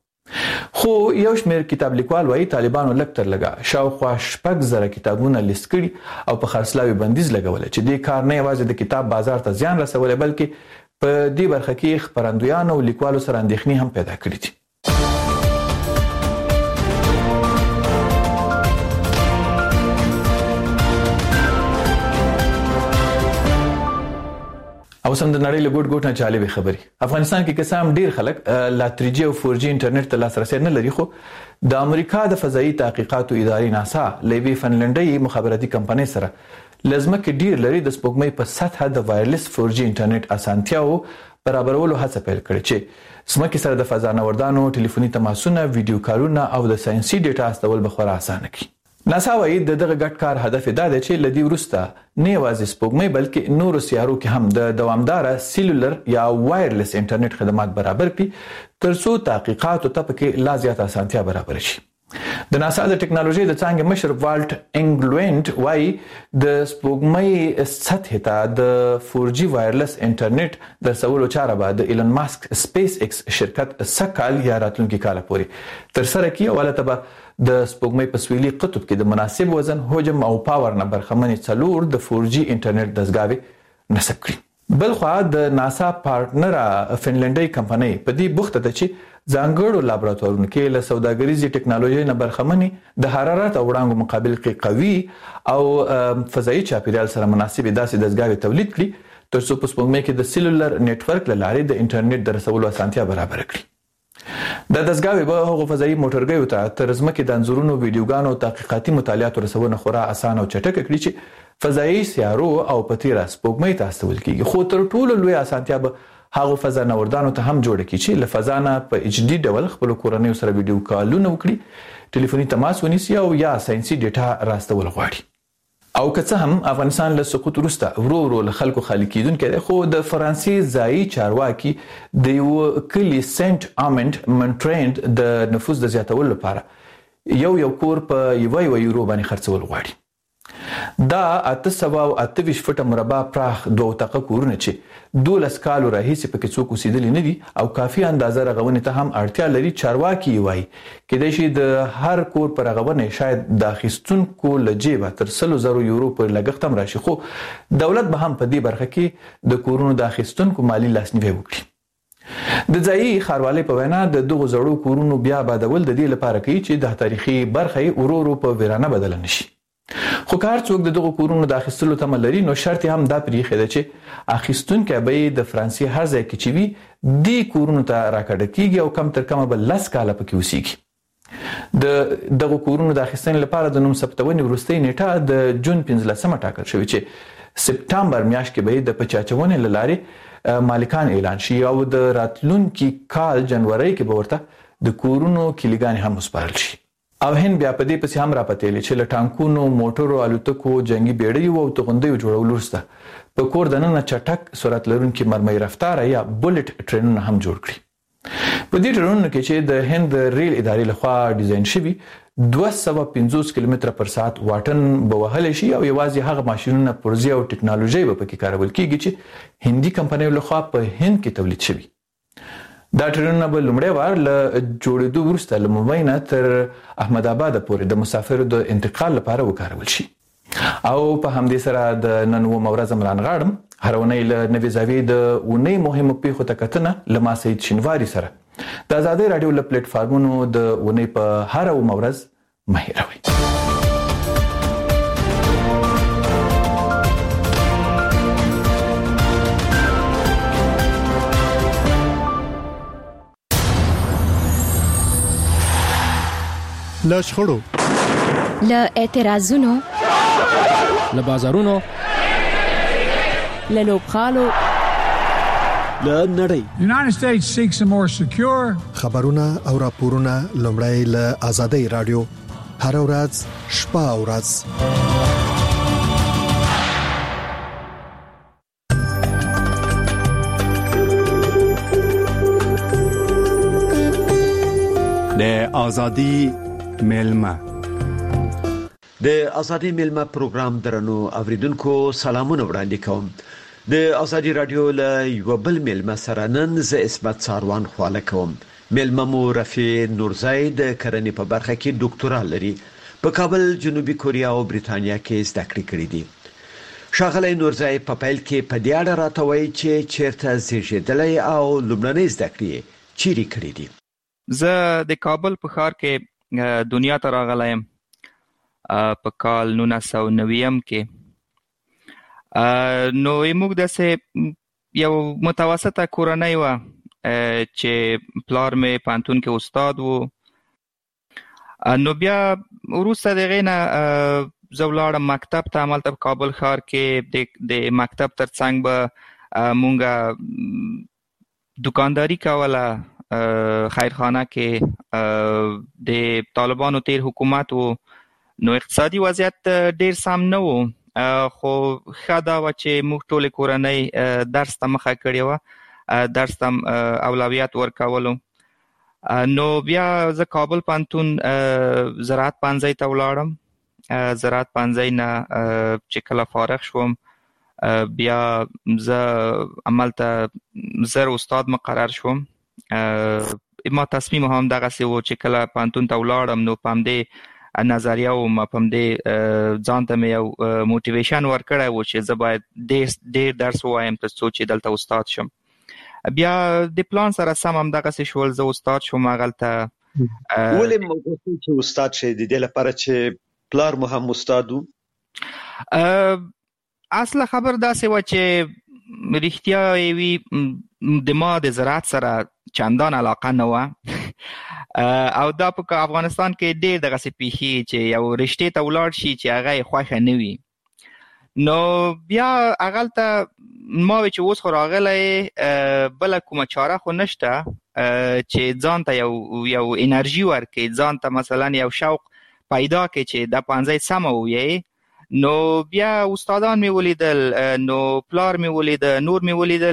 خو یو شمېر کتاب لیکوال وایي طالبانو لږ تر لږه شاوخوا 6,000 کتابونه لیست کړي او په خرڅلاو بندیز لګولی چې دې کار نه یوازې د کتاب بازار ته زیان رسولی بلکې په دې برخه کې خپرندویانو او لیکوالو سره اندېښنې هم پیدا کړي دي. او سم د نړۍ له ګوټ ګوټ نه جالبې خبرې. افغانستان کې قسم ډیر خلک لا 3G او 4G انټرنیټ ته لاسرسي نه لري، خو د امریکا د فضایي تحقیقاتو ادارې ناسا لوی فنلنډي مخابراتي کمپنۍ سره لزمکه ډیر لري د سپوږمۍ په سطح د وایرلس 4G انټرنیټ اسانتیاو برابرولو هڅه پیل کړې چې سمکه سره د فضا نوردانو ټلیفوني تماسونه، ویډیو کالونه او د ساينسي ډیټا استول به خورا اسانه کړي. ناسا وايي دغه ګډ کار هدف دا دی چې لدی ورسته نه یوازې سپوږمۍ بلکې نورو سیارو کې هم د دوامداره سیلولر یا وایرلس انټرنیټ خدمات برابر کړي ترڅو تحقیقاتو ته پکې لا زیاته اسانتیا برابر شي. د ناسا د ټکنالوژي د څانګې مشر والټ انګلوینټ وايي د سپوږمۍ سطح ته د 4G وایرلس انټرنیټ د رسولو چاره به د ایلن ماسک سپیس ایکس شرکت سکهال یا راتلونکي کال پورې تر سره کړي او ولته به د سپوږمۍ په سویلي قطب کې د مناسب وزن، حجم او پاور نه برخمنې 4 د 4G انټرنیټ دستګاوې نصب کړي. بلخوا د ناسا پارټنر فنلنډي کمپنۍ په دې بوخته ده چې ځانګړو لابراتوارونو کې له سوداګریزي ټکنالوژي نه برخمنې د حرارت او وړانګو مقابل کې قوي او فضایي چاپیریال سره مناسب داسې دستګاوې تولید کړي ترڅو په سپوږمۍ کې د سیلولر نتورک له لارې د انټرنیټ د رسولو اسانتیا برابر کړي. د دستګاوې به هغو فضایي موټرګیو ته تر ځمکې د انځورونو، ویډیوګانو او تحقیقاتي مطالعاتو رسونه خورا اسانه او چټکه کړي چې فضایي سیارو او په تیره سپوږمۍ ته استول کیږي. خو تر ټولو لوی اسانتیا به هغو فضا نوردانو ته هم جوړه کړي چې له فضا نه په HD ډول خپل کورنیو سره ویډیو کالونه وکړي، ټلیفوني تماس ونیسي او یا ساينسي ډیټا راستول غواړي. او که څه هم افغانستان له سقوط وروسته ورو ورو له خلکو خالي کېدونکی دی، خو د فرانسې ځایي چارواکي د یو کلي سنټ آمنټ منټرینډ د نفوس د زیاتولو لپاره یو کور په 1 یورو باندې خرڅول غواړي. دا 828 فټه مربع پراخ 2 طاقه کورونه چې 12 کالو راهیسې پکې څوک اوسېدلي نه دي او کافي اندازه رغونې ته هم اړتیا لري. چارواکي وایي کېدای شي د هر کور پر رغونې شاید د اخیستونکو له جیبه تر 100,000 یورو پر لګښت هم راشي، خو دولت به هم په دې برخه کې د کورونو د اخیستونکو مالی لاسنیوي وکړي. د ځایي ښاروالۍ په وینا د دغو زړو کورونو بیا آبادول د دې لپاره کوي چې د تاریخي برخه یې ورو ورو په ویرانه بدله نشي. خو که هر څوک د دغو کورونو د اخیستلو تمه لري نو شرط هم دا پرېښی ده چې اخیستونکی به یې د فرانسې هر ځای کې چې وي دې کورونو ته راکډه کیږي او کم تر کمه به 10 کاله پکې اوسیږي. د دغو کورونو د اخیستنې لپاره د نوم ثبتونې وروستۍ نیټه د جون 15 ټاکل شوې چې سپټمبر میاشت کې به د پچاچونې له لارې مالکان اعلان شي او د راتلونکي کال جنوري کې به ورته د کورونو کلیګانې هم وسپارل شي. او هند بیا په دې پسې هم راپتېلې چې له ټانکونو، موټرو، الوتکو، جنگي بیړیو او توغندیو جوړولو وروسته په کور دننه چټک سرعت لرونکي مرمۍ رفتاره یا بولټ ټرینونه هم جوړ کړي. په دې ټرینونو کې چې د هند ریل ادارې لخوا ډیزاین شوي 250 کیلومتره پر ساعت واټن به وهلی شي او یوازې هغه ماشینونه، پرزې او ټکنالوژي به پکې کارول کیږي چې هندي کمپنیو لخوا په هند کې تولید شوي. دا ټرینونه به لومړی وار له جوړېدو وروسته له ممبۍ نه تر احمد آباد پورې د مسافرو د انتقال لپاره وکارول شي. او په همدې سره د نن اومه ورځ ملان غاړم هر اونۍ له نوې زاویې د اونۍ مهمو پیښو ته کتنه له ما سید شینواري سره د آزادۍ راډیو له پلیټفارمونو د اونۍ په هر اومه ورځ مه هېروئ. له شخړو، له اعتراضونو، له بازارونو، له لوبغالو، له نړۍ. United States seeks a more secure. خبرونه او راپورونه لومړی له آزادۍ رادیو هر ورځ شپه او ورځ. د ازادي میلمه د ازادي میلمه پروګرام درنو اوریدونکو سلامونه وړاندې کوم. د ازادي رادیو له یو بل میلمه سره نن زه اسمت ساروان خواله کوم. میلمه مو رفیع نورزی د کرنې په برخه کې ډاکټورا لري. په کابل، جنوبي کوریا او بریتانیا کې زده کړې کړې دي. ښاغلی نورزی په پیل کې په دې اړه راته وایي چې چیرته زیږېدلی او لومړنۍ زده کړې چیرې کړې دي. زه د کابل په ښار کې دنیا ته راغلی یم په کال 1990 کې. نو موږ داسې یو متوسطه کورنۍ وه چې پلار مې پوهنتون کې استاد و. نو بیا وروسته د هغې نه زه ولاړم مکتب ته. همالته په کابل ښار کې د مکتب تر څنګ به مونږ دکانداري کوله. خیرخانه کې د طالبانو تیر حکومت و، نو اقتصادي وضعیت ډیر سم نه و، خو ښه دا وه چې موږ ټولې کورنۍ درس ته مخه کړې وه، درس ته اولویت ورکولو. نو بیا زه کابل پوهنتون زراعت پوهنځي ته ولاړم. زراعت پوهنځي نه چې کله فارغ شوم بیا زه همالته زر استاد مقرر شوم. ما تصمیم هم دغسې و چې کله پوهنتون ته ولاړم نو په همدې نظریه و، ما په همدې ځان ته مې یو موټیویشن ورکړی و چې زه باید ډېر درس ووایم تر څو چې دلته استاد شم. بیا د پلان سره سم همدغسې شول، زه استاد شوم هغلته. ولې موقع چې استاد شئ د دې لپاره چې پلار مو هم استاد و؟ اصله خبر داسې وه چې رښتیا یې وي د ما د زراعت سره چندان علاقه نه وه او دا په افغانستان کې ډېر دغسې پیښي چې یو رشتې ته ولاړ شي چې هغه یې خوښه نه وي. نو بیا هغلته ما وی چې اوس خو راغلی بله کومه چاره خو نشته چې ځان ته یو انرژي ورکړي، ځان ته مثلا یو شوق پیدا کړي چې دا پوهنځی سمه وویې. نو بیا استادان مې ولیدل، نو پلار مې ولیده، نور مې ولیدل.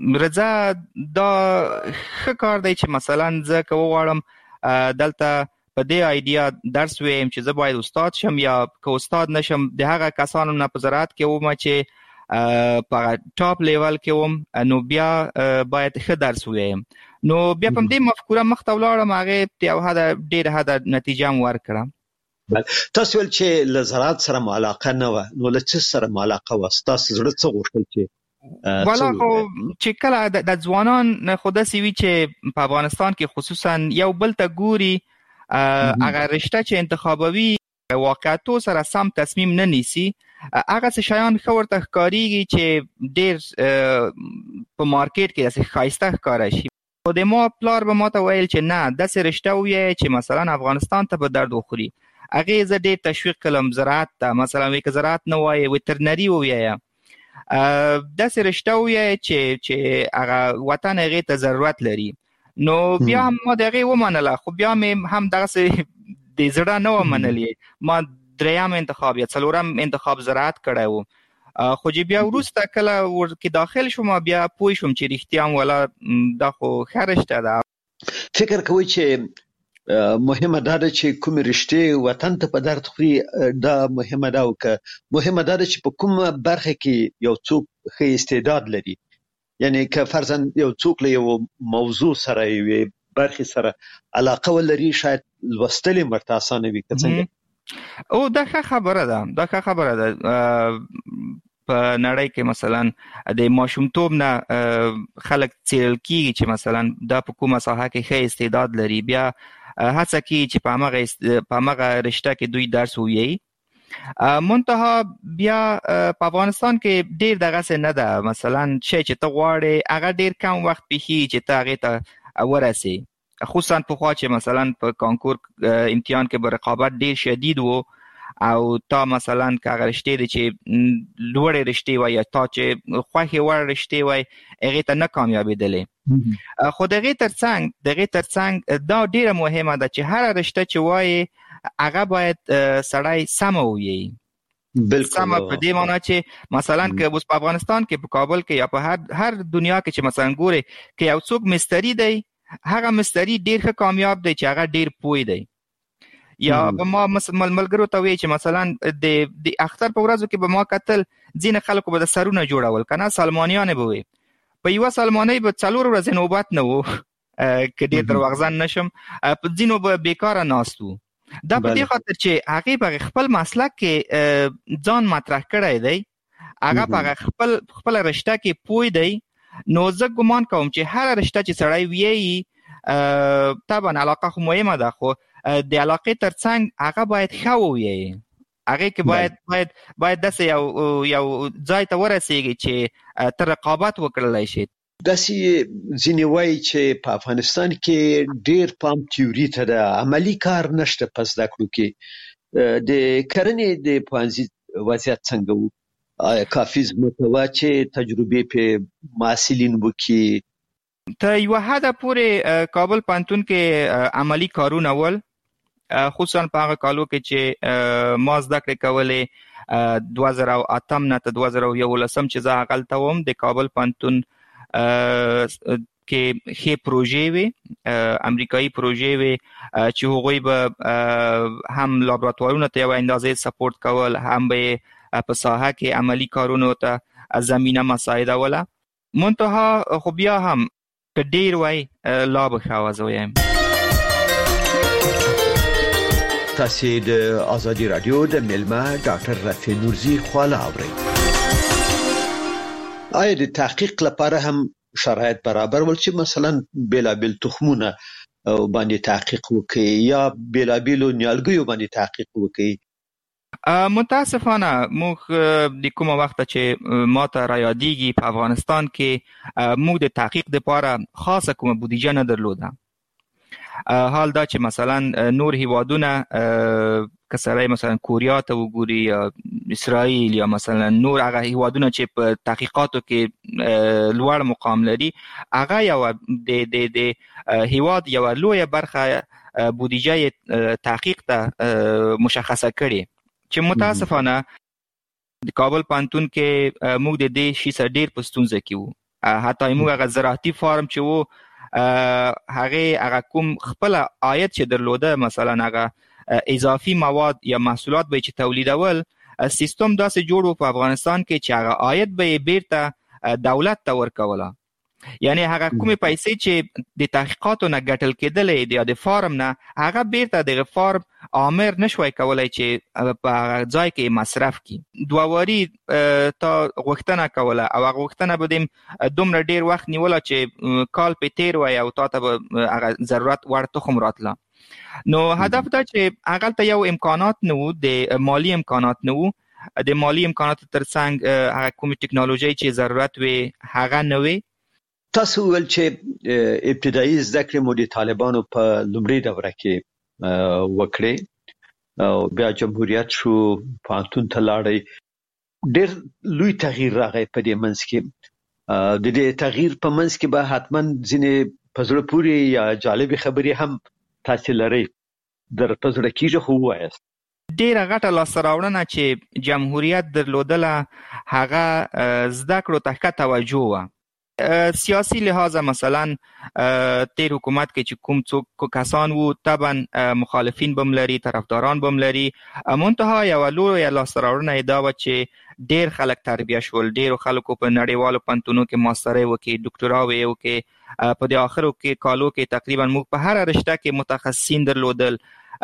رضا دا ښه کار دی چې مثلا زه که وغواړم دلته په دې آیډیا درس ویم چې زه باید استاد شم یا که استاد نشم د هغه کسانو نه په زراعت کې وم چې په ټاپ لیول کې وم نو بیا باید ښه درس ویم نو بیا په دې مفکوره مخ ته ولاړم هغه یو ډېر حد نتیجه م ورکړه تاسو ول چې له زراعت سره علاقه نه و نو له څه سره علاقه و تاسو زړه څه غوښتل چې والا خو چې کله د ځوانان خو داسې وي چې په افغانستان کې خصوصا یو بل ته ګوري هغه رشته چې انتخابوي واقعیتو سره سم تصمیم نه نیسي هغه څه شیان ښه ورته ښکارېږي چې ډېر په مارکیټ کې داسې ښایسته ښکاره شي خو د ما پلار به ما ته ویل چې نه داسې رشته ووایه چې مثلا افغانستان ته به درد وخوري هغې زه ډېر تشویق کړم زراعت ته مثلا وایي که زراعت نه وایې وترنري ووایه داسې رشته ووایه چې هغه وطن هغې ته ضرورت لري نو بیا هم ما د هغې ومنله خو بیا مې هم دغسې د زړه نه ومنلې ما دریم انتخاب یا څلورم انتخاب زراعت کړی و خو چې بیا وروسته کله ورکې داخل شوم بیا پوه شوم چې رښتیا هم والا دا خو ښه رشته ده فکر کوئ چې مهمه دا ده چې کوم رشتې وطن ته په درد خوري دا مهمه ده او که مهمه دا ده چې په کومه برخه کې یو څوک ښه استعداد لري یعنی که فرضاً یو څوک له یو موضوع سره یوې برخې سره علاقه ولري شاید لوستل یې ورته اسانه وي که څنګه او دا ښه خبره ده په نړۍ کې مثلا د ماشومتوب نه خلک څېړل کېږي چې مثلا دا په کومه ساحه کې ښه استعداد لري بیا هڅه کوي چې په همغه رشته کې دوی درس ووایي منتها بیا په افغانستان کې ډېر دغسې نه ده مثلا شی چې ته غواړې هغه ډېر کم وخت پېښېږي چې ته هغې ته ورسې خصوصا پخوا چې مثلا په کانکور امتحان کې به رقابت ډېر شدید و او تا مثلا که هغه رشتې دی چې لوړې رشتې وای یا تا چې خوښې وړ رشتې وای هغې ته نه کامیابېدلې خو د هغې ترڅنګ دا ډېره مهمه ده چې هره رشته چې وایې هغه باید سړی سمه ووایي سمه په دې معنا چې مثلا که اوس په افغانستان کې په کابل کې یا په هر دنیا کې چې مثلا ګورې که یو څوک مستري دی هغه مستري ډېر ښه کامیاب دی چې هغه ډېر پوه دی یا به ما ملګرو ته وایي چې مثلا د اختر په ورځو کې به ما کتل ځینې خلکو به د سرونه جوړول که نه سلمانیانې به وي په یوه سلمانۍ به 4 ورځې نوبت نه و که ډېر دروغجن نشم په ځینو به بیکاره ناست وو دا په دې خاطر چې هغې په خپل مسلک کې ځان مطرح کړی دی هغه په خپله رشته کې پوه دی نو زه ګمان کوم چې هره رشته چې سړی ویایي طبعا علاقه خو مهمه ده خو د علاقې ترڅنګ هغه باید ښه ووایي هغې کې باید داسې یو ځای ته ورسېږي چې ته رقابت وکړلی شي داسې ځینې وایي چې په افغانستان کې ډېر پام تیوري ته ده عملي کار نشته په زده کړو کې د کرنې د پوهنځي وضعیت څنګه و آیا کافي ځمکه وه چې تجربې پې محصلین وکړي تر یوه حده پورې کابل پوهنتون کې عملي کارونه ول خصوصا په هغه کالو کې چې ما زده کړې کولې 2008 نه تر 2011 چې زه هغلته وم د کابل پوهنتون کې ښې پروژې وې امریکایي پروژې وې چې هغوی به هم لابراتوارونو ته یوه اندازې سپورټ کول هم به په ساحه کې عملي کارونو ته زمینه مساعدوله منتها خو بیا هم که ډېر وای لا به ښه وه زه وایم تاسو د آزادي رادیو د ملما ډاکټر رفیع نورزي خواله اورئ آیا د تحقیق لپاره هم شرایط برابر ول چې مثلا بلابل تخمونه باندې تحقیق وکړي یا بلابل نیالګیو باندې تحقیق وکړي متاسفانه موږ د کومه وخت چې ما ته را یادېږي په افغانستان کې موږ د تحقیق لپاره خاصه کومه بودیجه نه درلوده حال دا چې مثلا نور هیوادونه که سړی مثلا کوریا ته وګوري یا اسرائیل یا مثلا نور هغه هیوادونه چې په تحقیقاتو کې لوړ مقام لري هغه یو د هیواد یو لویه برخه بودیجه تحقیق ته مشخصه کړي چې متاسفانه د کابل پوهنتون کې موږ د دې شي سره ډېر په ستونزه کې وو حتی موږ هغه زراعتي فارم چې وو هغه کوم خپل عاید چې درلوده مثلا هغه اضافي مواد یا محصولات به چې تولیدول سیستم داسې جوړ په افغانستان کې چې هغه عاید به بیرته دولت ته ورکوله. یعنی هغه کومې پیسې چې د تحقیقاتو نه ګټل کېدلې یا د فارم نه هغه بیرته د فارم عامر نشوي کولای چې په ځای کې مصرف کړي. دوواري تا غوښتنه کوله او هغه غوښتنه به دومره ډیر وخت نیوله چې کال په تیر وای او تا ته به هغه ضرورت وړ تخم راتله. نو هدف دا چې هغه ته یو امکانات نه وو، د مالی امکانات نه وو، د مالی امکانات ترڅنګ هغه کومې ټکنالوژي چې ضرورت وي هغه نه وي. تاسو ول چې ابتدایي زده کړې مو د طالبانو په لومړۍ دوره کې وکړې او بیا جمهوریت شو، پانتون ته لاړې، ډېر لوی تغییر راغی په دې منځ کې. د دې تغییر په منځ کې به حتما ځینې په زړه پورې یا جالبې خبرې هم تاسو لرئ، در په زړه کېږي خو ووایاست. ډیره غټه لاسته راوړنه چې جمهوریت درلودله هغه زده کړو ته ښه توجه وه. سیاسی لحاظه مثلا تیر حکومت کې چې کوم څوک کسان وو طبعا مخالفین بم لري، طرفداران بم لري، منتها یو لویه لاسته راوړنه دا و چې ډیر خلک تربیه شول، ډیرو خلکو په نړیوالو پوهنتونونو کې ماسترۍ وکړي، ډاکټراوې وکړي. په دې اخرو کې کالو کې تقریبا موږ په هر رشته کې متخصصین درلودل،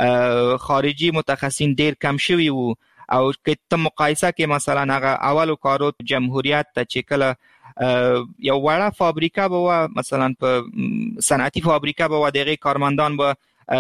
خارجي متخصصین ډیر کم شوي وو. او که ته مقایسه کې مثلا هغه اولو کارو جمهوریت ته چې کله یو وړه فابریکه به و، مثلا په صنعتي فابریکه به و، دغه کارمندان به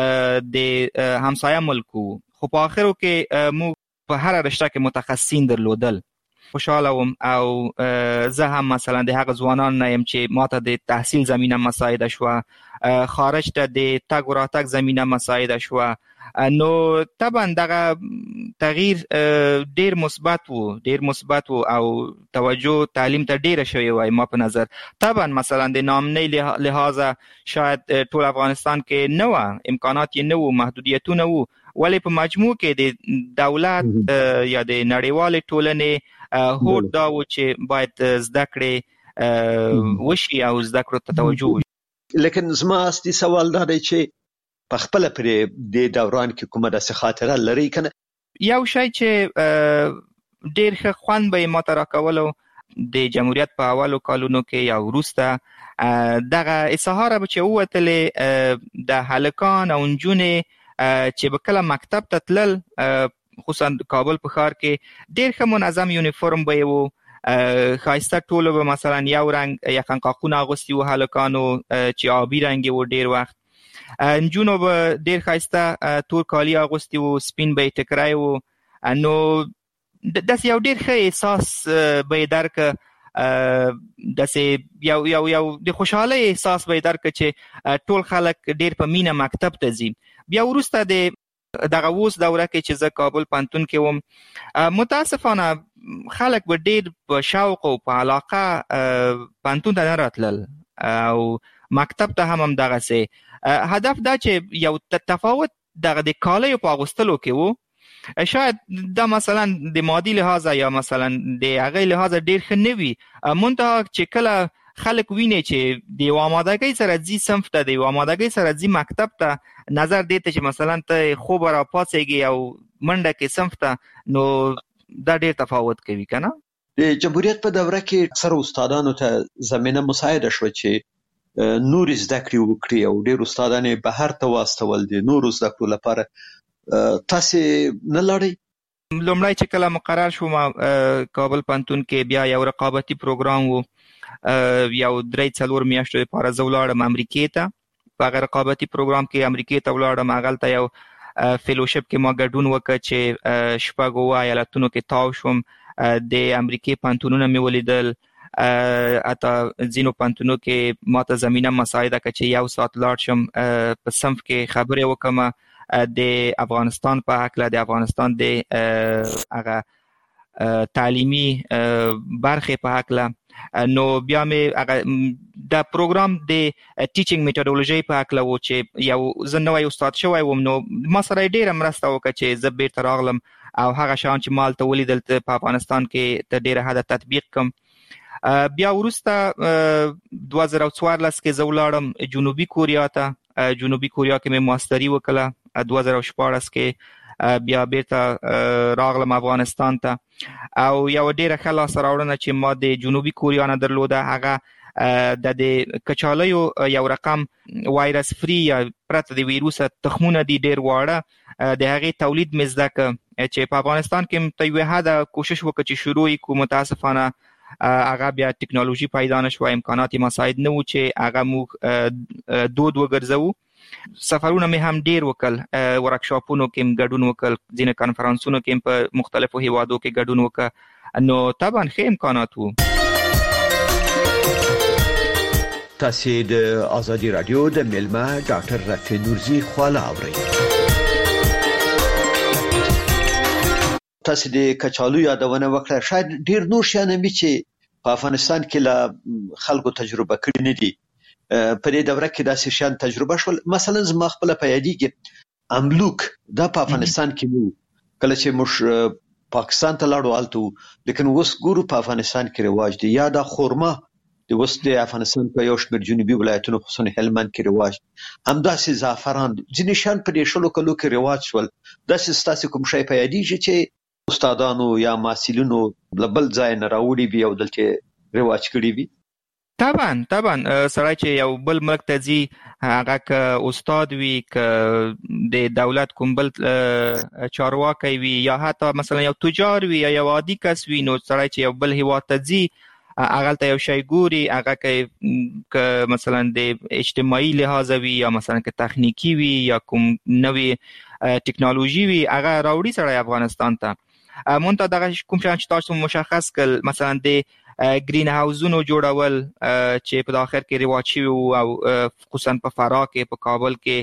د همسایه ملکو، خو په اخرو کې موږ په هر رشته کې متخصصین درلودل. خوشاله وم او زه هم مثلا د هغه ځوانان نه یم چې ماته د تحصیل زمینه مساعده شوه، خارج ته د تګ و راتګ زمینه مساعده شوه. نو طبعا دغه تغییر ډیر مثبت وو او توجه تعلیم ته ډیره شوی وای ما په نظر. طبعا مثلا د نامنۍ لحاظه شاید ټول افغانستان کې نه و، امکانات یې نه و، محدودیتونه وو، ولی په مجموع کې د دولت یا د نړیوالې ټولنې هوډ دا و چې باید زده کړې وشي او زده کړو ته توجه وشي. لیکن زما اصلي سوال دا دی چې په خپل پرې د دوران کې کومه داسې خاطره لري کنه؟ یو شی چې ډیر ښه خوند به ما ته راکولو د جمهوریت په اولو کالونو کې یا وروسته دغه اصحاره به چې ووتلې د هلکان او نجونې چې به کله مکتب ته تلل، خصوصا کابل په ښار کې ډیر ښه منظم یونیفورم به یې و، ښایسته ټولو به مثلا یو رنګ یخنقاقونه اغوستي وو هلکانو چې آبي رنګ و ډیر وخت، نجونو به ډیر ښایسته تور کالي اغوستي وو، سپین به یې ټکری و. نو داسې یو ډیر ښه احساس به یې درکه، داسې یو د خوشحالۍ احساس به یې درکه چې ټول خلک ډیر په مینه مکتب ته ځي. بیا وروسته د دغه اوس دوره کې چې زه کابل پوهنتون کې وم، متاسفانه خلک به ډیر په شوق او په علاقه پوهنتون ته نه راتلل او مکتب ته هم دغسې. هدف دا چې یو تفاوت دغه د کالیو په اغوستلو کې و، شاید دا مثلا د مادي لحاظه یا مثلا د هغې لحاظه ډیر ښه نه وي، منتها چې کله خلک ویني چې د یو آمادګۍ سره ځي صنف ته، د یو آمادګۍ سره ځي مکتب ته، نظر دې ته چې مثلا ته خوب راپاڅېږي او منډه کې صنف ته، نو دا ډیر تفاوت کوي که نه؟ د جمهوریت په دوره کې اکثر استادانو ته زمینه مساعده شوه چې نور زده کړې وکړي او ډیر استادان یې بهر ته واستول دي نور زده کړو لپاره. تاسو نه لاړئ؟ لومړی چې کله مقرر شوم کابل پوهنتون کې بیا یو رقابتي پروګرام و، یو 3-4 میاشتو لپاره زه ولاړم امریکې ته. په هغه رقابتي پروګرام کې امریکې ته ولاړم، هغلته یو فیلوشپ کې ما ګډون وکړ چې 6 ایالتونو کې تاو شوم. د امریکې پوهنتونونه مې ولیدل، حتی ځینو پوهنتونو کې ما ته زمینه مساعده کړه چې 1 ساعت لاړ شم په صنف کې خبرې وکړم د افغانستان په هکله، د افغانستان د هغه تعلیمي برخې په هکله. نو بیا مې دا پروګرام د ټیچینګ میتودولوژي په هکله و چې یو زه نوی استاد شوی وم، نو ما سره ډیره مرسته وکړه چې زه بیرته راغلم او هغه شیان چې ما هلته ولیدل په افغانستان کې تر ډیره حده تطبیق کړم. بیا وروسته 2014 کې زه ولاړم جنوبي کوریا ته. جنوبي کوریا کې مې ماستري وکړه. 2014 کې بیا بیرته راغلم افغانستان ته او یو ډیره ښه لاسته راوړنه چې ما د جنوبي کوریا نه درلوده هغه د کچالیو یو رقم وایرس فری یا پرته د ویروس تخمونه دي ډیر واړه د هغې تولید مې زده کړ چې په افغانستان کې تر یوې حده کوشش وکړ چې شروع یې کړو. متاسفانه هغه بیا ټکنالوژي پیدا نه شوه، امکانات یې مساعد نه وو چې هغه موږ دود وګرځوو. سفرونه مې هم ډیر وکړل، ورکشاپونو کې هم ګډون وکړل، ځینې کنفرانسونو کې هم په مختلفو هیوادو کې ګډون وکړ. نو طبعا ښه امکانات وو. تاسو د آزادی رادیو د ملما ډاکټر رفیع نورزی خواله اورئ. تاسو د کچالو یادونه وکړه. شاید ډیر نور شیان هم چې په افغانستان کې لا خلکو تجربه کړی نه دي. په دې دوره کې داسې شیان تجربه شول. مثلا زما خپل په یادېږي املوک دا په افغانستان کې وو کله چې موږ پاکستان ته لاړو الته، لیکن اوس ګورو په افغانستان کې رواج دی. یا دا خورما د اوس د افغانستان په یو شمېر جنوبي ولایتونو خصوصا هلمند کې رواج، همداسې زعفران ځینې شیان په دې شلو کلو کې رواج شول. داسې ستاسو کوم شی په یادېږي چې استادانو یا محصلینو بل ځای نه راوړي وي او دلته رواج کړی وي؟ طبعا سړی چې یو بل ملک ته ځي هغه که استاد وي که د دولت کوم بل چارواکی وي یا حتی مثلا یو تجار وي یا یو عادي کس وي، نو سړی چې یو بل هیواد ته ځي هغه ته یو شی ګوري، هغه که مثلا د اجتماعي لحاظ وي یا مثلا که تخنیکی وي یا کوم نوې ټکنالوژي وي هغه راوړي سړی افغانستان ته. مونږ ته دغه کوم شیان چې تاسو مشخص کړل، مثلا د گرین هاوزونو جوړول چې په اخر کې رواج شوي او خصوصا په فراه کې په کابل کې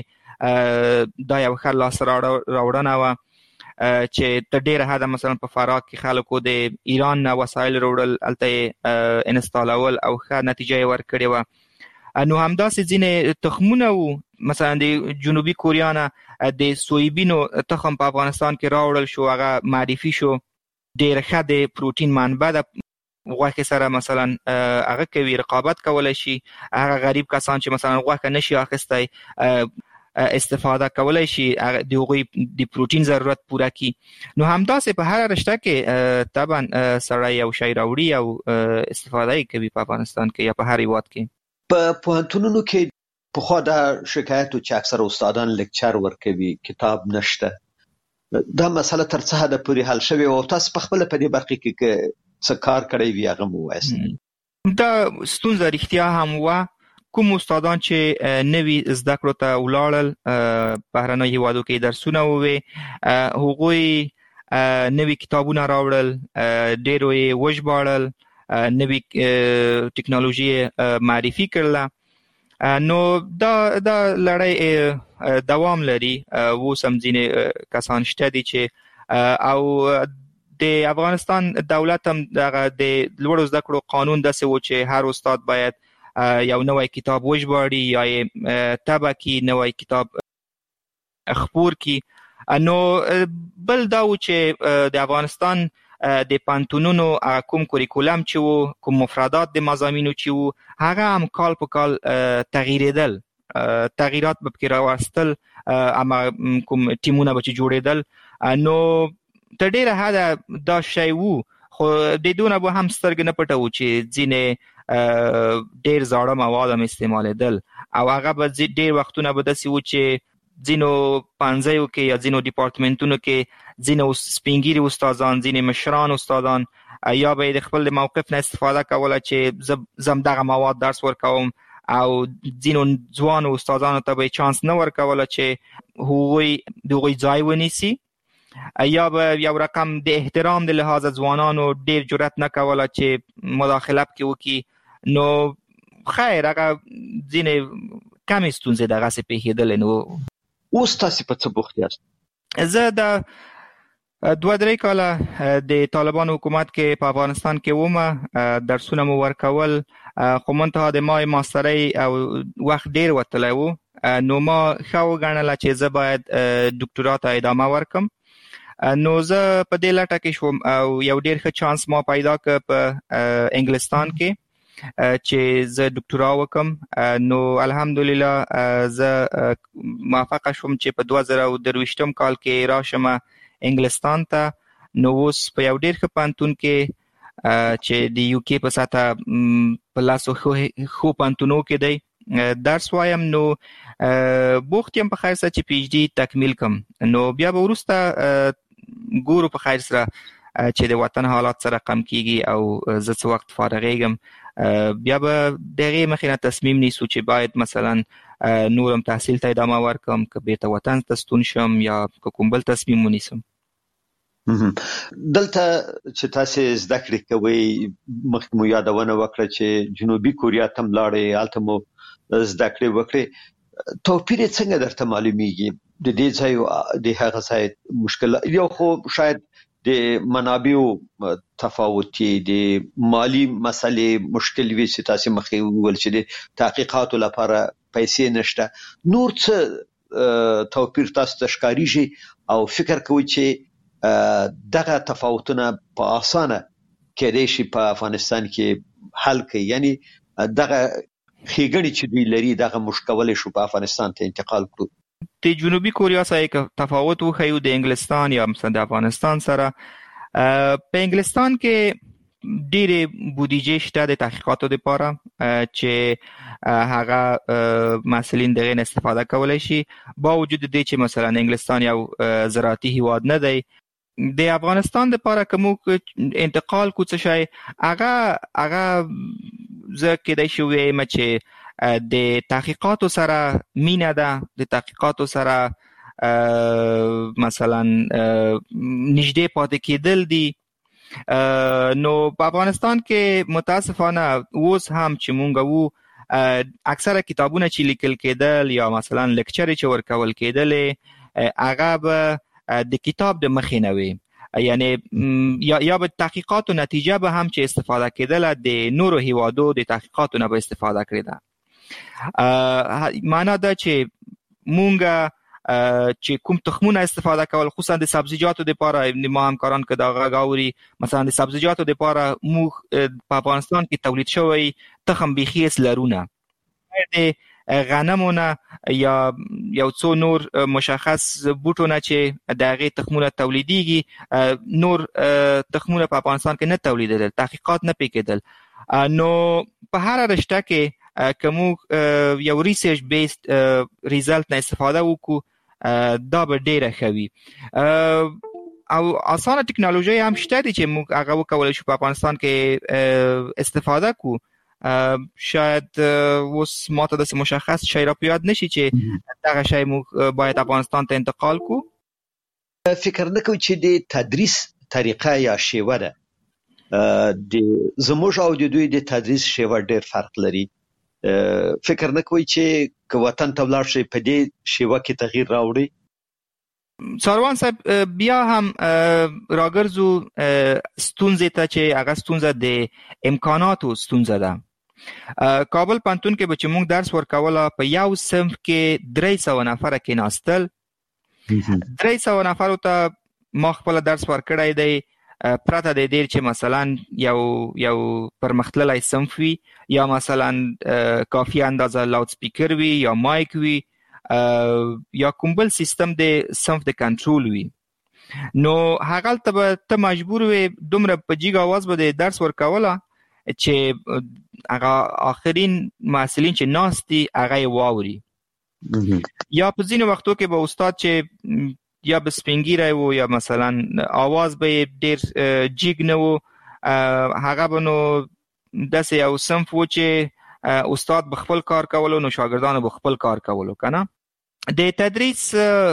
دا یو ښه لاسته راوړنه وه چې تر ډیره حده مثلا په فراه کې خلکو د ایران نه وسایل راوړل، هلته یې انسټالول او ښه نتیجه یې ورکړې وه. نو همداسې ځینې تخمونه وو، مثلا د جنوبي کوریا نه د سویبینو تخم په افغانستان کې راوړل شو، هغه معرفي شو، ډیره ښه د پروتین منبع ده، غوښې سره مثلا هغه کوي رقابت کولی شي. هغه غریب کسان چې مثلا غوښه نشي اخیستی استفاده کولی شي د هغوی د پروتین ضرورت پوره کړي. نو همداسې په هر رشته کې طبعا سړی یو شی راوړي او استفاده یې کوي په افغانستان کې یا په هر هیواد کې. په پوهنتونونو کې پخوا دا شکایت و چې اکثر استادان لیکچر ورکوي، کتاب نشته. دا مسله تر څه حده پورې حل شوې او تاسو په خپله په دې برخه کې څه کار کړی وي هغه مو ووایاست؟ دا ستونزه رښتیا هم وه. کوم استادان چې نوي زده کړو ته ولاړل، بهرنیو هیوادو کې درسونه ووې، هغوی نوي کتابونه راوړل، ډېرو یې وژباړل، نوي ټکنالوژي معرفي کړله. نو دا لړۍ دوام لري. اوس هم ځینې کسان شته دي چې او د افغانستان دولت هم دغه د لوړو زده کړو قانون داسې و چې هر استاد باید یو نوی کتاب وژباړي یا یې طبع کړي، نوی کتاب خپور کړي. نو بل دا و چې د افغانستان د پوهنتونونو کوم کوریکولم چې و، کوم مفردات د مضامینو چې و، هغه هم کال په کال تغییرېدل، تغییرات به پکې راوستل، اما کوم ټیمونه به چې جوړېدل. نو تر ډیره حده دا شی وو، خو د دونه به هم سترګې نه پټوو چې ځینې ډیر زاړه مواد هم استعمالېدل او هغه به ډیر وختونه به داسې وو چې ځینو پوهنځیو کې یا ځینو ډیپارټمنټونو کې ځینو سپینګیري استادان، ځینې مشران استادان یا به د خپل موقف نه استفاده کوله چې زه دغه مواد درس ورکوم او ځینو ځوانو استادانو ته به چانس نه ورکوله چې هغوی د هغوی ځای ونیسي، یا به یو رقم د احترام د لحاظ ځوانانو ډیر جرأت نه کوله چې مداخله پکې وکړي. نو خیر هغه ځینې کمې ستونزې دغسې پېښېدلې. نو اوس تاسې په څه بوخت یاست؟ زه د 2-3 کاله د طالبانو حکومت کې په افغانستان کې وم، درسونه مو ورکول، خو منتها د ما ماسترۍ او وخت ډیر وتلی و. نو ما ښه وګڼله چې زه باید ډاکټرا ته ادامه ورکم. نو زه په دې لټه کې شوم او یو ډیر ښه چانس ما پیدا کړ په انګلستان کې چې زه ډاکټرا وکم. نو الحمدلله زه موفق شوم چې په 2023 کال کې راشم انګلستان ته. نو اوس په یو ډیر ښه پوهنتون کې چې د یو کې په ساته په لاسو خو پوهنتونو کې دی درس وایم. نو بوخت یم په خیر سره چې پی ایچ ډي تکمیل کم. نو بیا به وروسته ګورو په خیر سره چې د وطن حالات سره کم کیږي او زه څه وخت فارغېږم بیا به دغه مخینه تصمیم نیسو چې باید مثلا نورم تحصیل ته ادامه ورکم که بیرته وطن ته ستون شم یا کوم بل تصمیم ونیسم. دلته چې تاسو زده کړې کوي مخکې مو یادونه وکړه چې جنوبي کوریا ته لاړې هلته مو زده کړې وکړې توپیر څنګه درته معلومیږي د دې ځای د هغه ځای مشکل یو خو شاید د منابعو تفاوت د مالی مسلې مشکل وي چې تاسو مخې وول چې د تحقیقاتو لپاره پیسې نشته نور څه توپیر تاسو ته ښکاریږي او فکر کوئ چې دغه تفاوتونه په اسانه کېدای شي په افغانستان کې حل کړي یعنی دغه خېګړې چې دوی لري دغه مشکل شو په افغانستان ته انتقال کړو. د جنوبي کوریا سره تفاوت وخیو د انګلستان یا مثلا د افغانستان سره. په انګلستان کې ډېرې بودیجې شته د تحقیقاتو لپاره چې هغه مسلین دغه استفاده کولای شي با وجود دې چې مثلا انګلستان یو زراعتي هیواد نه دی. د افغانستان لپاره کوم انتقال کوڅه شي هغه ځکه د شوې مچې د تحقیقاتو سره مینه ده د تحقیقاتو سره مثلا نږدې پاتې کېدل دي. نو په افغانستان کې متاسفانه اوس هم چې مونږ وو اکثره کتابونه چې لیکل کېدل یا مثلا لیکچر چې ورکول کېدل هغه به د کتاب د مخې نه وي یعنی یا به تحقیقاتو نتیجه به هم چې استفاده کېدل د نورو هیوادو د تحقیقاتو نه به استفاده کړي. معنا دا چې مونږ چې کوم تخمونه استفاده کول خصوصا د سبزیجاتو لپاره ما همکاران که دا غاوري مثلا د سبزیجاتو لپاره موږ په افغانستان کې تولید شوی تخم بیخیس لرونه د غنمونه یا یو څو نور مشخص بوټونه چې دغه تخمونه تولیديږي نور تخمونه په افغانستان کې نه تولیدېدل تحقیقات نه پکېدل. نو په هر رشته کې کوم یو ریسرچ بیسډ ریزلټ نه استفاده وکړو دا به ډیره خوي او اسانه ټکنالوژي هم شته چې موږ هغه وکولای شو په افغانستان کې استفاده کو. شاید اوس ماته د مشخص شی را پیاد نشي چې دغه شی موږ باید افغانستان ته انتقال کو. فکر نه کوم چې د تدریس طریقه یا شیوه ده د زموږ او د دوی د تدریس شیوه ډیر فرق لري. فکر نه کوي چې وطن ته ولاړ شي په دې شیوه کې تغییر راوړي. ساروان صاحب بیا هم راګرځو ستونزې ته چې هغه ستونزه د امکاناتو ستونزه ده. کابل پوهنتون کې به چې موږ درس ورکوله په یو صنف کې 300 نفره کې ناستل 300 نفرو ته ما خپل درس ورکړی دی پرته د دې چې مثلا یو پرمختللی صنف وي یا مثلا کافي اندازه لاود سپیکر وي یا مایک وي یا کوم بل سیستم د صنف د کنټرول وي. نو هغه ته مجبور وي دومره په جیګ आवाज به درس ورکوله چې هغه آخرین محصلین چې ناستي هغه واوري. یا په ځینو وختو کې به استاد چې یا به سپینګیری وو یا مثلا आवाज به ډیر جیګ نه وو هغه به نو داسې یو صنف و چې استاد به خپل کار کولو نو شاګردانو به خپل کار کولو کنه. د تدریس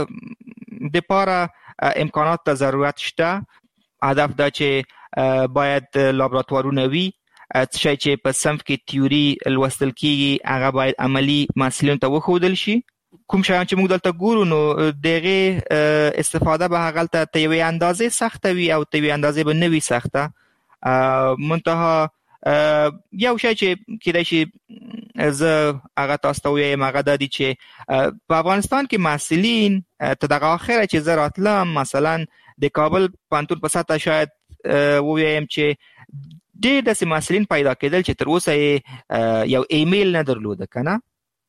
د پاره امکانات ته ضرورت شته. هدف دا چې باید لابراتوارونه وي شي چې په صنف کې تیوري لوستل کیږي هغه باید عملی مسلین ته وښودل شي. کوم شیان چې موږ دلته ګورو نو دغه استفاده به هغه ته یوې اندازې سخته وي او ته یوې اندازې به نه وي سخته. منتها یو شی چې کېدای شي زه هغه تاسو ته وایم هغه د دې چې په افغانستان کې محصلین ته دغه اخره چې زه راتلم مثلا د کابل پوهنتون په سطح شاید ووایم چې ډېر داسې محصلین پیدا کېدل چې تر اوسه یو ایمیل نه درلوده کنه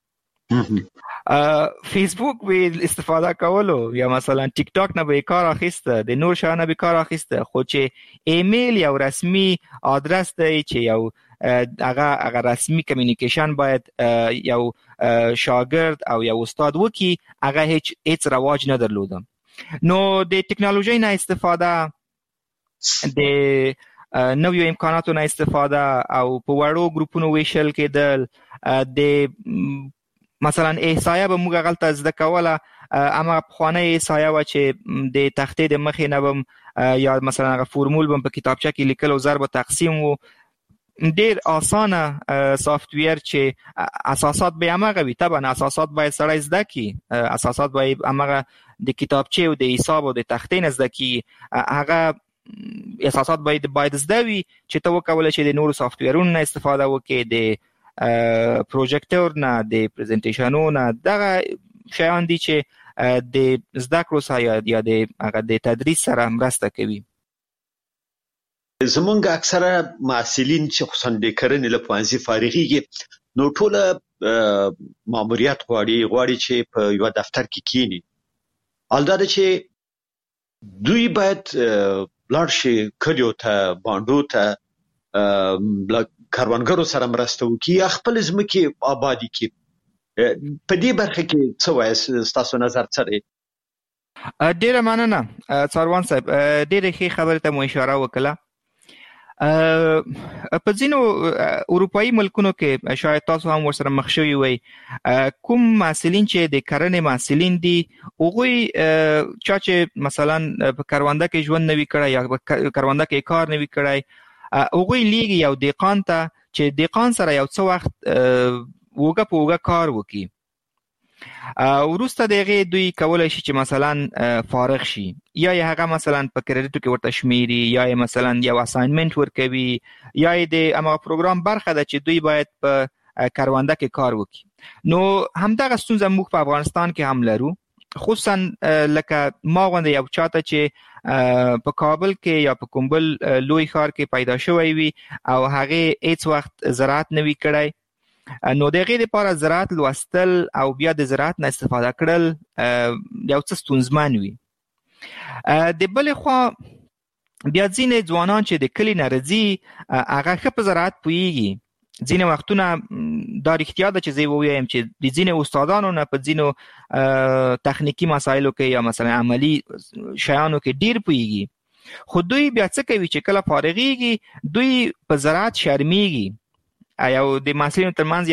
فیسبوک به استفاده کولو یا مثلا ټیک ټاک نه به کار اخیسته د نور شانه به کار اخیسته خو چې ایمیل یو رسمي آدرس دی چې یو هغه رسمي کمیونیکیشن باید یو شاګرد او یو استاد وکي هغه هیڅ رواج نه درلوده نو د ټکنالوژي نه استفاده د نویو امکاناتو نه استفاده او په وړو ګروپونو ویشل کېدل د مثلا احصایه به موږ غلطه زده کوله اما پخوانۍ احصایه وه چې د تختې د مخې نه بم یا مثلا هغه فورمول بم په کتابچه کې لیکل او ضرب تقسیم و ډېر اسانه سافټویر چې اساسات به همغه وي طبعا اساسات باید سړی زده کړي اساسات باید همغه د کتابچې او د حساب او د تختې نه زده کړي هغه اساسات باید زده وي چې ته وکولی چې د نورو سافټویرونو نه استفاده وکړې د پروجیکټور نه د پریزنټیشنونو نه دغه شیان دي چې د زده کړو سره یا د تدریس سره مرسته کوي زمونږ اکثره محصلین چې خصوصا د کرنې له پوهنځي فارغېږي نو ټوله ماموریت غواړي چې په یو دفتر کې کینی البته چې دوی باید لاړ شي کلیو ته باندو ته کاروانګرو سره مرسته وکړي خپل ځمکې آبادي کړي په دې برخه کې څه وایي ستاسو نظر څه دی ډیره مننه څاروان صاحب ډیره ښه خبره ته مو اشاره وکړه په ځینو اروپایي ملکونو کې شاید تاسو هم ورسره مخ شوي وئ کوم محصلین چې د کرنې محصلین دي هغوی چا چې مثلا په کرونده کې ژوند نه وي کړی یا په کرونده کې کار نه وي کړی هغوی لیږي یو دهقان ته چې دهقان سره یو څه وخت اوږه په اوږه کار وکړي وروسته د هغې دوی کولی شي چې مثلا فارغ شي یا یې هغه مثلا په کریډیټو کې ورته شمیري یا یې مثلا یو اساینمنټ ورکوي یا یې د همغه پروګرام برخه ده چې دوی باید په کرونده کې کار وکړي نو همدغه ستونزه موږ په افغانستان کې هم لرو خصوصا لکه ما غوندې یو چاته چې په کابل کې یا په کوم بل لوی ښار کې پیدا شوی وي او هغې هیڅ وخت زراعت نه وي کړی نو د هغې دپاره زراعت لوستل او بیا د زراعت نه استفاده کړل یو څه ستونزمن وي د بلې خوا بیا ځینې ځوانان چې د کلي نه راځي هغه ښه په زراعت پوهېږي ځینې وختونه دا رښتیا ده چې زه ووایم چې د ځینې استادانو نه په ځینو تخنیکي مسایلو کې یا مثلا عملي شیانو کې ډیر پوهېږي خو دوی بیا څه کوي چې کله فارغېږي دوی په زراعت شرمېږي یو د محصلینو ترمنځ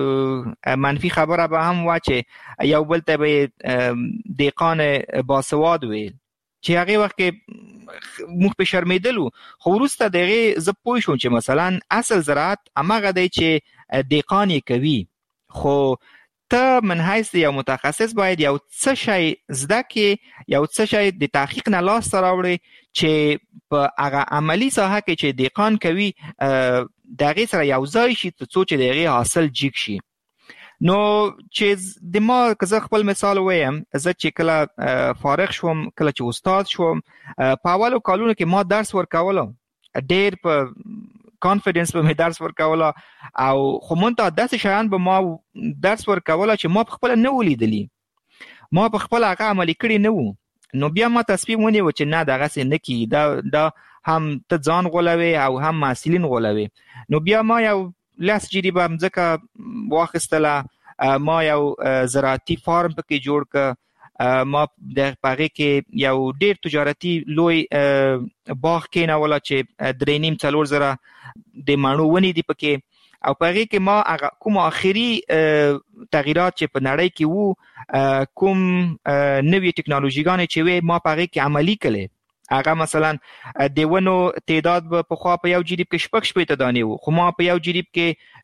یو منفي خبره به هم وه چې یو بل ته به دهقان باسواد ویل چې هغې وخت کې موږ په شرمېدلو خو وروسته د هغې زه پوه شوم چې مثلا اصل زراعت همغه دی چې دهقان یې کوي خو ته من حیث یو متخصص باید یو څه شی زده کړې یو څه شی د تحقیق نه لاسته راوړې چې په هغه عملي ساحه کې چې دهقان کوي د هغې سره یو ځای شي تر څو چې د هغې حاصل جګ شي نو چې د ما که زه خپل مثال ووایم زه چې کله فارغ شوم کله چې استاد شوم په اولو کالونو کې ما درس ورکولو ډېر په کانفیډنس به مې درس ورکوله او خو منتها داسې شیان به ما درس ورکوله چې ما په خپله نه ولیدلي ما په خپله هغه عملي کړي نه وو نو بیا ما تصمیم ونیوه چې نه دغسې نه کېږي دا هم ته ځان غولوې او هم محصلین غولوې نو بیا ما یو 10 جریبه مځکه واخیستله ما یو زراعتي فارم پکې جوړ که ما په هغې کې یو ډېر تجارتي لوی باغ کېنوله چې 3.5-4 زره د مڼو ونې دي پکې او په هغې کې ما کوم آخري تغییرات چې په نړۍ کې وو کوم نوې ټکنالوژیګانې چې وې ما په هغې کې عملي کړې هغه مثلا د ونو تعداد به پخوا په یو جریب کې 6-8 دانې وو خو ما په یو جریب کې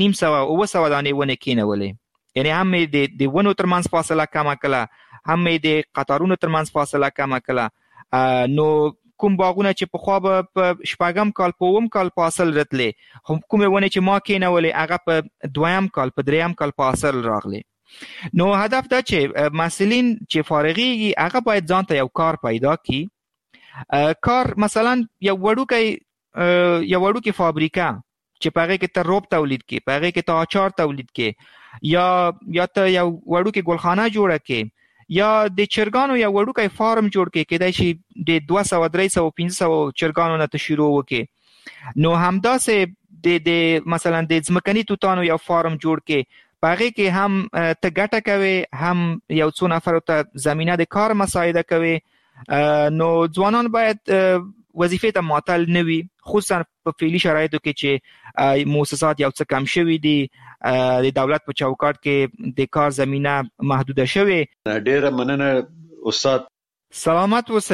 900 دانې ونې کېنولې یعنې هم مې د ونو ترمنځ فاصله کمه کړه هم مې د قطارونو ترمنځ فاصله کمه کړه نو کوم باغونه چې په خوا په شپږم کال په اوم کال په اصل راتلې هم کومه ونه چې ما کېنولې هغه په دویم کال په دریم کال په اصل راغلي. نو هدف دا چې مسلین چې فارغيږي هغه باید ځان ته یو کار پیدا کړي. کار مثلا یو وړوکی فابریکه چې په هغه کې ته روب تولید کړي، په هغه کې ته اچار تولید کړي، یا ته یو وړوکی ګلخانه جوړه کړي، یا د چرګانو یو وړوکی فارم جوړ کړي، کېدای شي د 200 300 500 چرګانو نه ته شروع وکړي. نو همداسې د مثلا د ځمکني توتانو یو فارم جوړ کړي، په هغې کې هم ته ګټه کوي، هم یو څو نفرو ته زمینه د کار مساعده کوي. نو ځوانان باید وظیفې ته معطل نه وي، خصوصا په فعلي شرایطو کې چې مؤسسات یو څه کم شوي دي، د دولت په چوکاټ کې د کار زمینه محدوده شوې. ډېره مننه استاد. سلامت اوسئ.